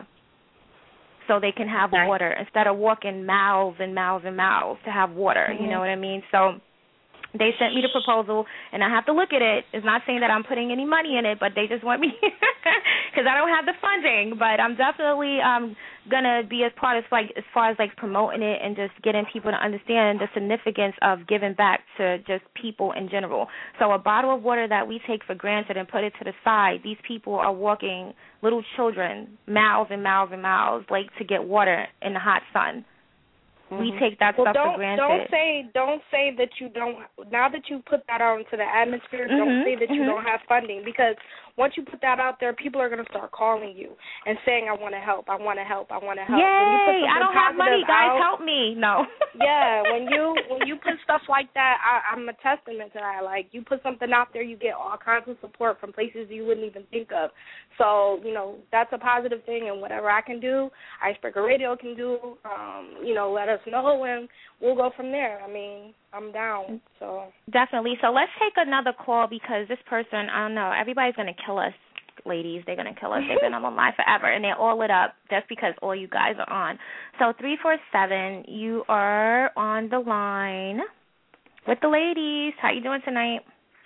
so they can have water instead of walking miles and miles and miles to have water, mm-hmm. you know what I mean? So they sent me the proposal, and I have to look at it. It's not saying that I'm putting any money in it, but they just want me, because I don't have the funding. But I'm definitely um, gonna be as part of like as far as like promoting it and just getting people to understand the significance of giving back to just people in general. So a bottle of water that we take for granted and put it to the side, these people are walking, little children, miles and miles and miles, like to get water in the hot sun. Mm-hmm. We take that well, stuff don't, for granted. Don't say don't say that you don't. Now that you put that out into the atmosphere, mm-hmm. don't say that you mm-hmm. don't have funding, because once you put that out there, people are going to start calling you and saying, "I want to help. I want to help. I want to help." Yay! I don't have money, guys. Out, help me. No. yeah, when you when you put stuff like that, I, I'm a testament to that. Like, you put something out there, you get all kinds of support from places you wouldn't even think of. So, you know, that's a positive thing, and whatever I can do, Icebreaker Radio can do, um, you know, let us know, and we'll go from there. I mean, I'm down. So definitely. So let's take another call, because this person, I don't know, everybody's going to kill us, ladies. They're going to kill us. They've been on the line forever, and they're all lit up just because all you guys are on. So three four seven, you are on the line with the ladies. How you doing tonight?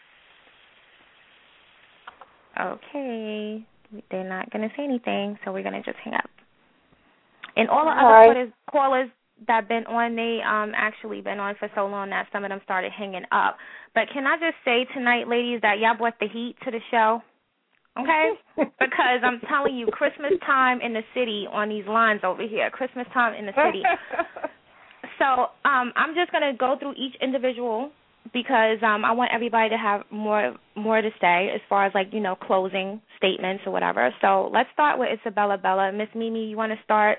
Okay. They're not going to say anything, so we're going to just hang up. And all the other callers, callers that have been on, they um actually been on for so long that some of them started hanging up. But can I just say tonight, ladies, that y'all brought the heat to the show? Okay? Because I'm telling you, Christmas time in the city on these lines over here, Christmas time in the city. So um, I'm just going to go through each individual, because um, I want everybody to have more more to say as far as, like, you know, closing statements or whatever. So let's start with Isabella Bella. Miss Mimi, you want to start?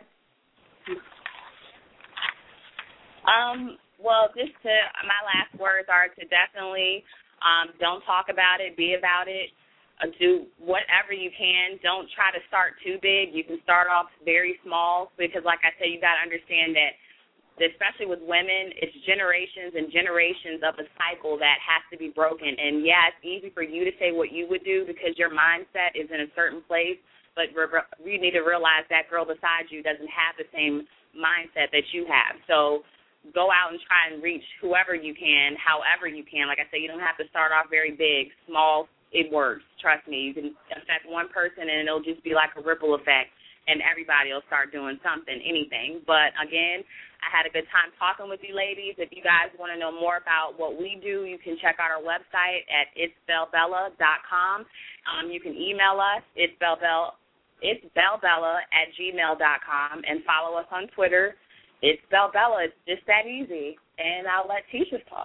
Um, well, just to, my last words are to definitely um, don't talk about it, be about it. Uh, do whatever you can. Don't try to start too big. You can start off very small, because, like I said, you got to understand that, especially with women, it's generations and generations of a cycle that has to be broken. And, yeah, it's easy for you to say what you would do because your mindset is in a certain place, but you need to realize that girl beside you doesn't have the same mindset that you have. So go out and try and reach whoever you can, however you can. Like I said, you don't have to start off very big. Small, it works. Trust me. You can affect one person, and it'll just be like a ripple effect, and everybody will start doing something, anything. But, again, I had a good time talking with you ladies. If you guys want to know more about what we do, you can check out our website at its bell bella dot com. Um, you can email us, it's bellbella, it's bellbella at gmail dot com, and follow us on Twitter. It's Bellbella. It's just that easy. And I'll let Tisha talk.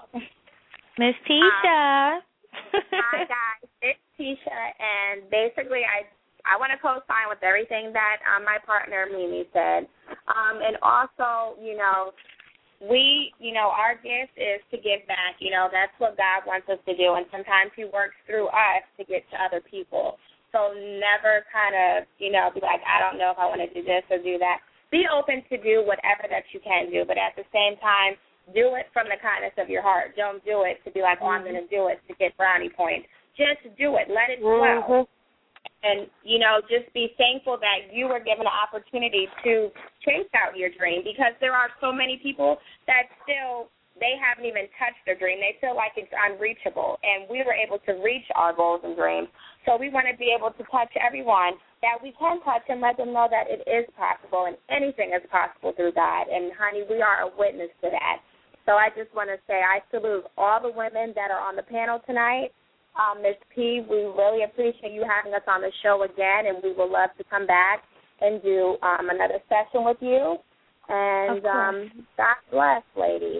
Miss Tisha. Um, hi, guys. It's Tisha, and basically I I want to co-sign with everything that um, my partner Mimi said. Um, and also, you know, we, you know, our gift is to give back. You know, that's what God wants us to do. And sometimes he works through us to get to other people. So never kind of, you know, be like, I don't know if I want to do this or do that. Be open to do whatever that you can do. But at the same time, do it from the kindness of your heart. Don't do it to be like, oh, I'm going to do it to get brownie points. Just do it. Let it flow. Mm-hmm. And, you know, just be thankful that you were given an opportunity to chase out your dream, because there are so many people that still, they haven't even touched their dream. They feel like it's unreachable, and we were able to reach our goals and dreams. So we want to be able to touch everyone that we can touch and let them know that it is possible, and anything is possible through God. And, honey, we are a witness to that. So I just want to say I salute all the women that are on the panel tonight. Um, Miz P, we really appreciate you having us on the show again, and we would love to come back and do um, another session with you. And um, God bless, ladies.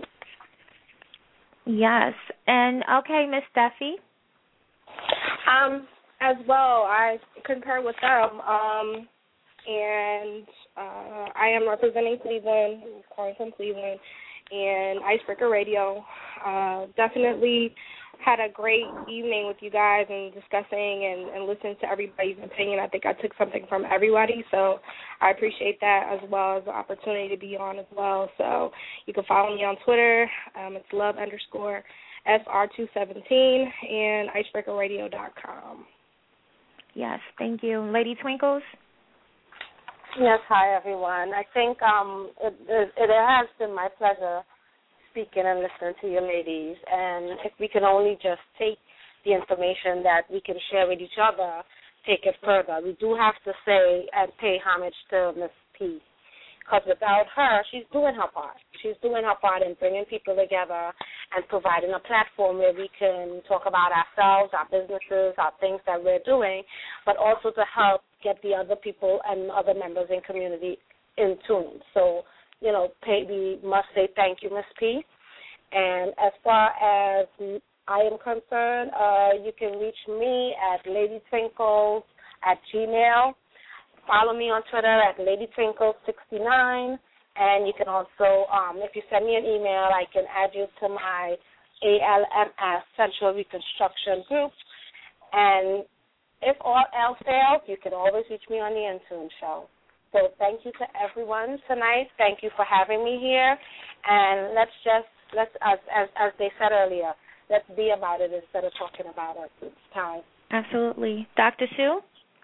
Yes. And, okay, Miss Steffi? Um, as well, I concur with them. Um, and uh, I am representing Cleveland, calling from Cleveland, and Icebreaker Radio. Uh, definitely had a great evening with you guys and discussing and, and listening to everybody's opinion. I think I took something from everybody, so I appreciate that, as well as the opportunity to be on as well. So you can follow me on Twitter. Um, it's love underscore S R two seventeen and icebreaker radio dot com. Yes, thank you. Lady Twinkles? Yes, hi, everyone. I think um, it, it, it has been my pleasure speaking and listening to you ladies, and if we can only just take the information that we can share with each other, take it further. We do have to say and pay homage to Miss P. Because without her, she's doing her part. She's doing her part in bringing people together and providing a platform where we can talk about ourselves, our businesses, our things that we're doing, but also to help get the other people and other members in community in tune. So, you know, pay, we must say thank you, Miss P. And as far as I am concerned, uh, you can reach me at Lady Twinkles at Gmail. Follow me on Twitter at Lady Twinkles sixty-nine. And you can also, um, if you send me an email, I can add you to my A L M S, Central Reconstruction Group. And if all else fails, you can always reach me on the Intune Show. So thank you to everyone tonight. Thank you for having me here. And let's just, let's as, as, as they said earlier, let's be about it instead of talking about it. It's time. Absolutely. Doctor Sue?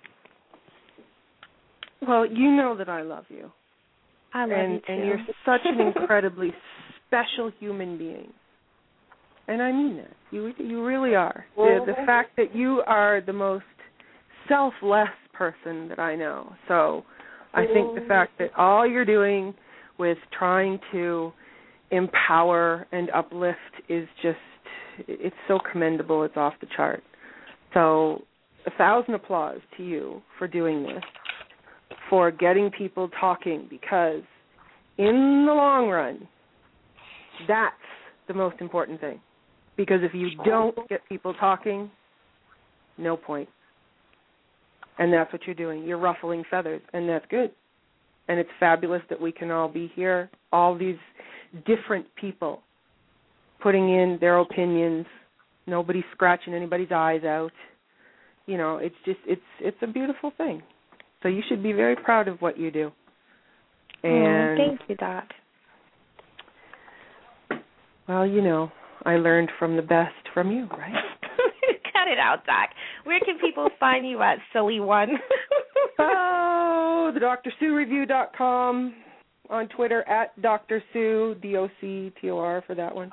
Well, you know that I love you. I love and, you too. And you're such an incredibly special human being. And I mean that. You you really are. Mm-hmm. The, the fact that you are the most selfless person that I know. So I think the fact that all you're doing with trying to empower and uplift is just, it's so commendable. It's off the chart. So a thousand applause to you for doing this, for getting people talking, because in the long run, that's the most important thing. Because if you don't get people talking, no point. And that's what you're doing. You're ruffling feathers, and that's good. And it's fabulous that we can all be here, all these different people putting in their opinions, nobody scratching anybody's eyes out. You know, it's just, it's it's a beautiful thing. So you should be very proud of what you do. And oh, thank you, Doc. Well, you know, I learned from the best from you, right? Cut it out, Doc. Where can people find you at, silly one? Oh, the Dr Sue Review dot com, on Twitter at Doctor Sue, D O C T O R for that one.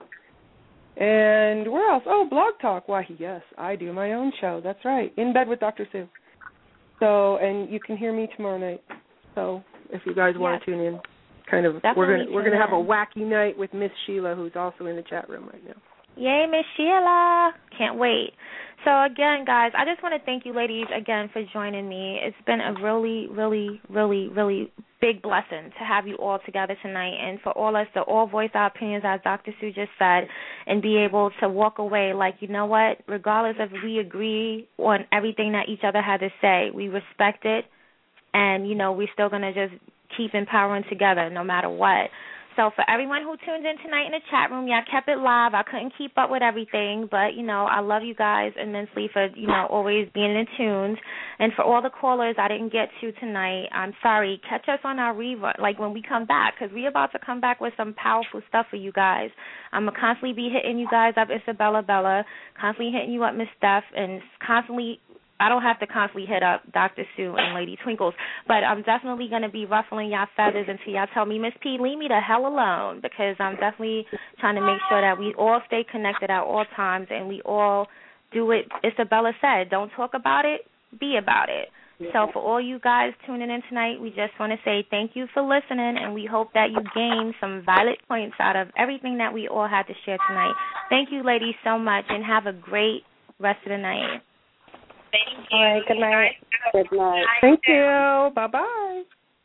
And where else? Oh, Blog Talk. Why, yes, I do my own show. That's right, In Bed with Doctor Sue. So, and you can hear me tomorrow night. So, if you guys want yes. to tune in, kind of, Definitely we're gonna we're gonna have a in. wacky night with Miss Sheila, who's also in the chat room right now. Yay, Miss Sheila. Can't wait. So, again, guys, I just want to thank you ladies again for joining me. It's been a really, really, really, really big blessing to have you all together tonight, and for all us to all voice our opinions, as Doctor Sue just said, and be able to walk away like, you know what, regardless if we agree on everything that each other had to say, we respect it, and, you know, we're still going to just keep empowering together no matter what. So for everyone who tuned in tonight in the chat room, yeah, I kept it live. I couldn't keep up with everything, but, you know, I love you guys immensely for, you know, always being in tune. And for all the callers I didn't get to tonight, I'm sorry. Catch us on our rerun, like when we come back, because we're about to come back with some powerful stuff for you guys. I'm going to constantly be hitting you guys up, Isabella Bella, constantly hitting you up, Miss Steph, and constantly I don't have to constantly hit up Doctor Sue and Lady Twinkles, but I'm definitely going to be ruffling y'all feathers until y'all tell me, Miss P, leave me the hell alone, because I'm definitely trying to make sure that we all stay connected at all times and we all do it. Isabella said, don't talk about it, be about it. So for all you guys tuning in tonight, we just want to say thank you for listening, and we hope that you gain some valid points out of everything that we all had to share tonight. Thank you, ladies, so much, and have a great rest of the night. Thank you. All right, good night. Good night. Thank you. Bye-bye.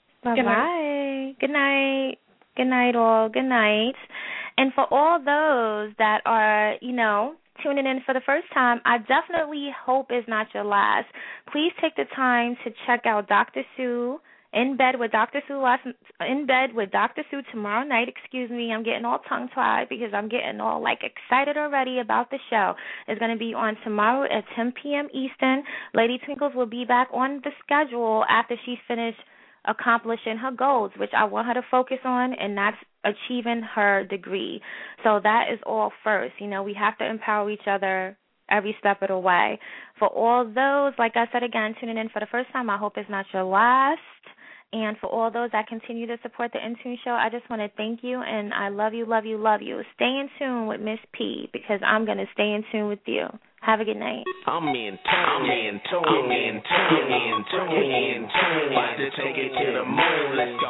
Bye-bye. Good night. Good night, all. Good night. And for all those that are, you know, tuning in for the first time, I definitely hope it's not your last. Please take the time to check out Doctor Sue, In Bed with Doctor Sue last, In Bed with Doctor Sue tomorrow night. Excuse me, I'm getting all tongue-tied because I'm getting all, like, excited already about the show. It's going to be on tomorrow at ten p.m. Eastern. Lady Twinkles will be back on the schedule after she's finished accomplishing her goals, which I want her to focus on, and that's achieving her degree. So that is all first. You know, we have to empower each other every step of the way. For all those, like I said again, tuning in for the first time, I hope it's not your last. And for all those that continue to support the Intune Show, I just want to thank you, and I love you, love you, love you. Stay in tune with Miss P, because I'm going to stay in tune with you. Have a good night. I'm in tune, I'm in tune, I'm in tune, I'm in tune, I'm in tune. About to take it to the moon. Let's go.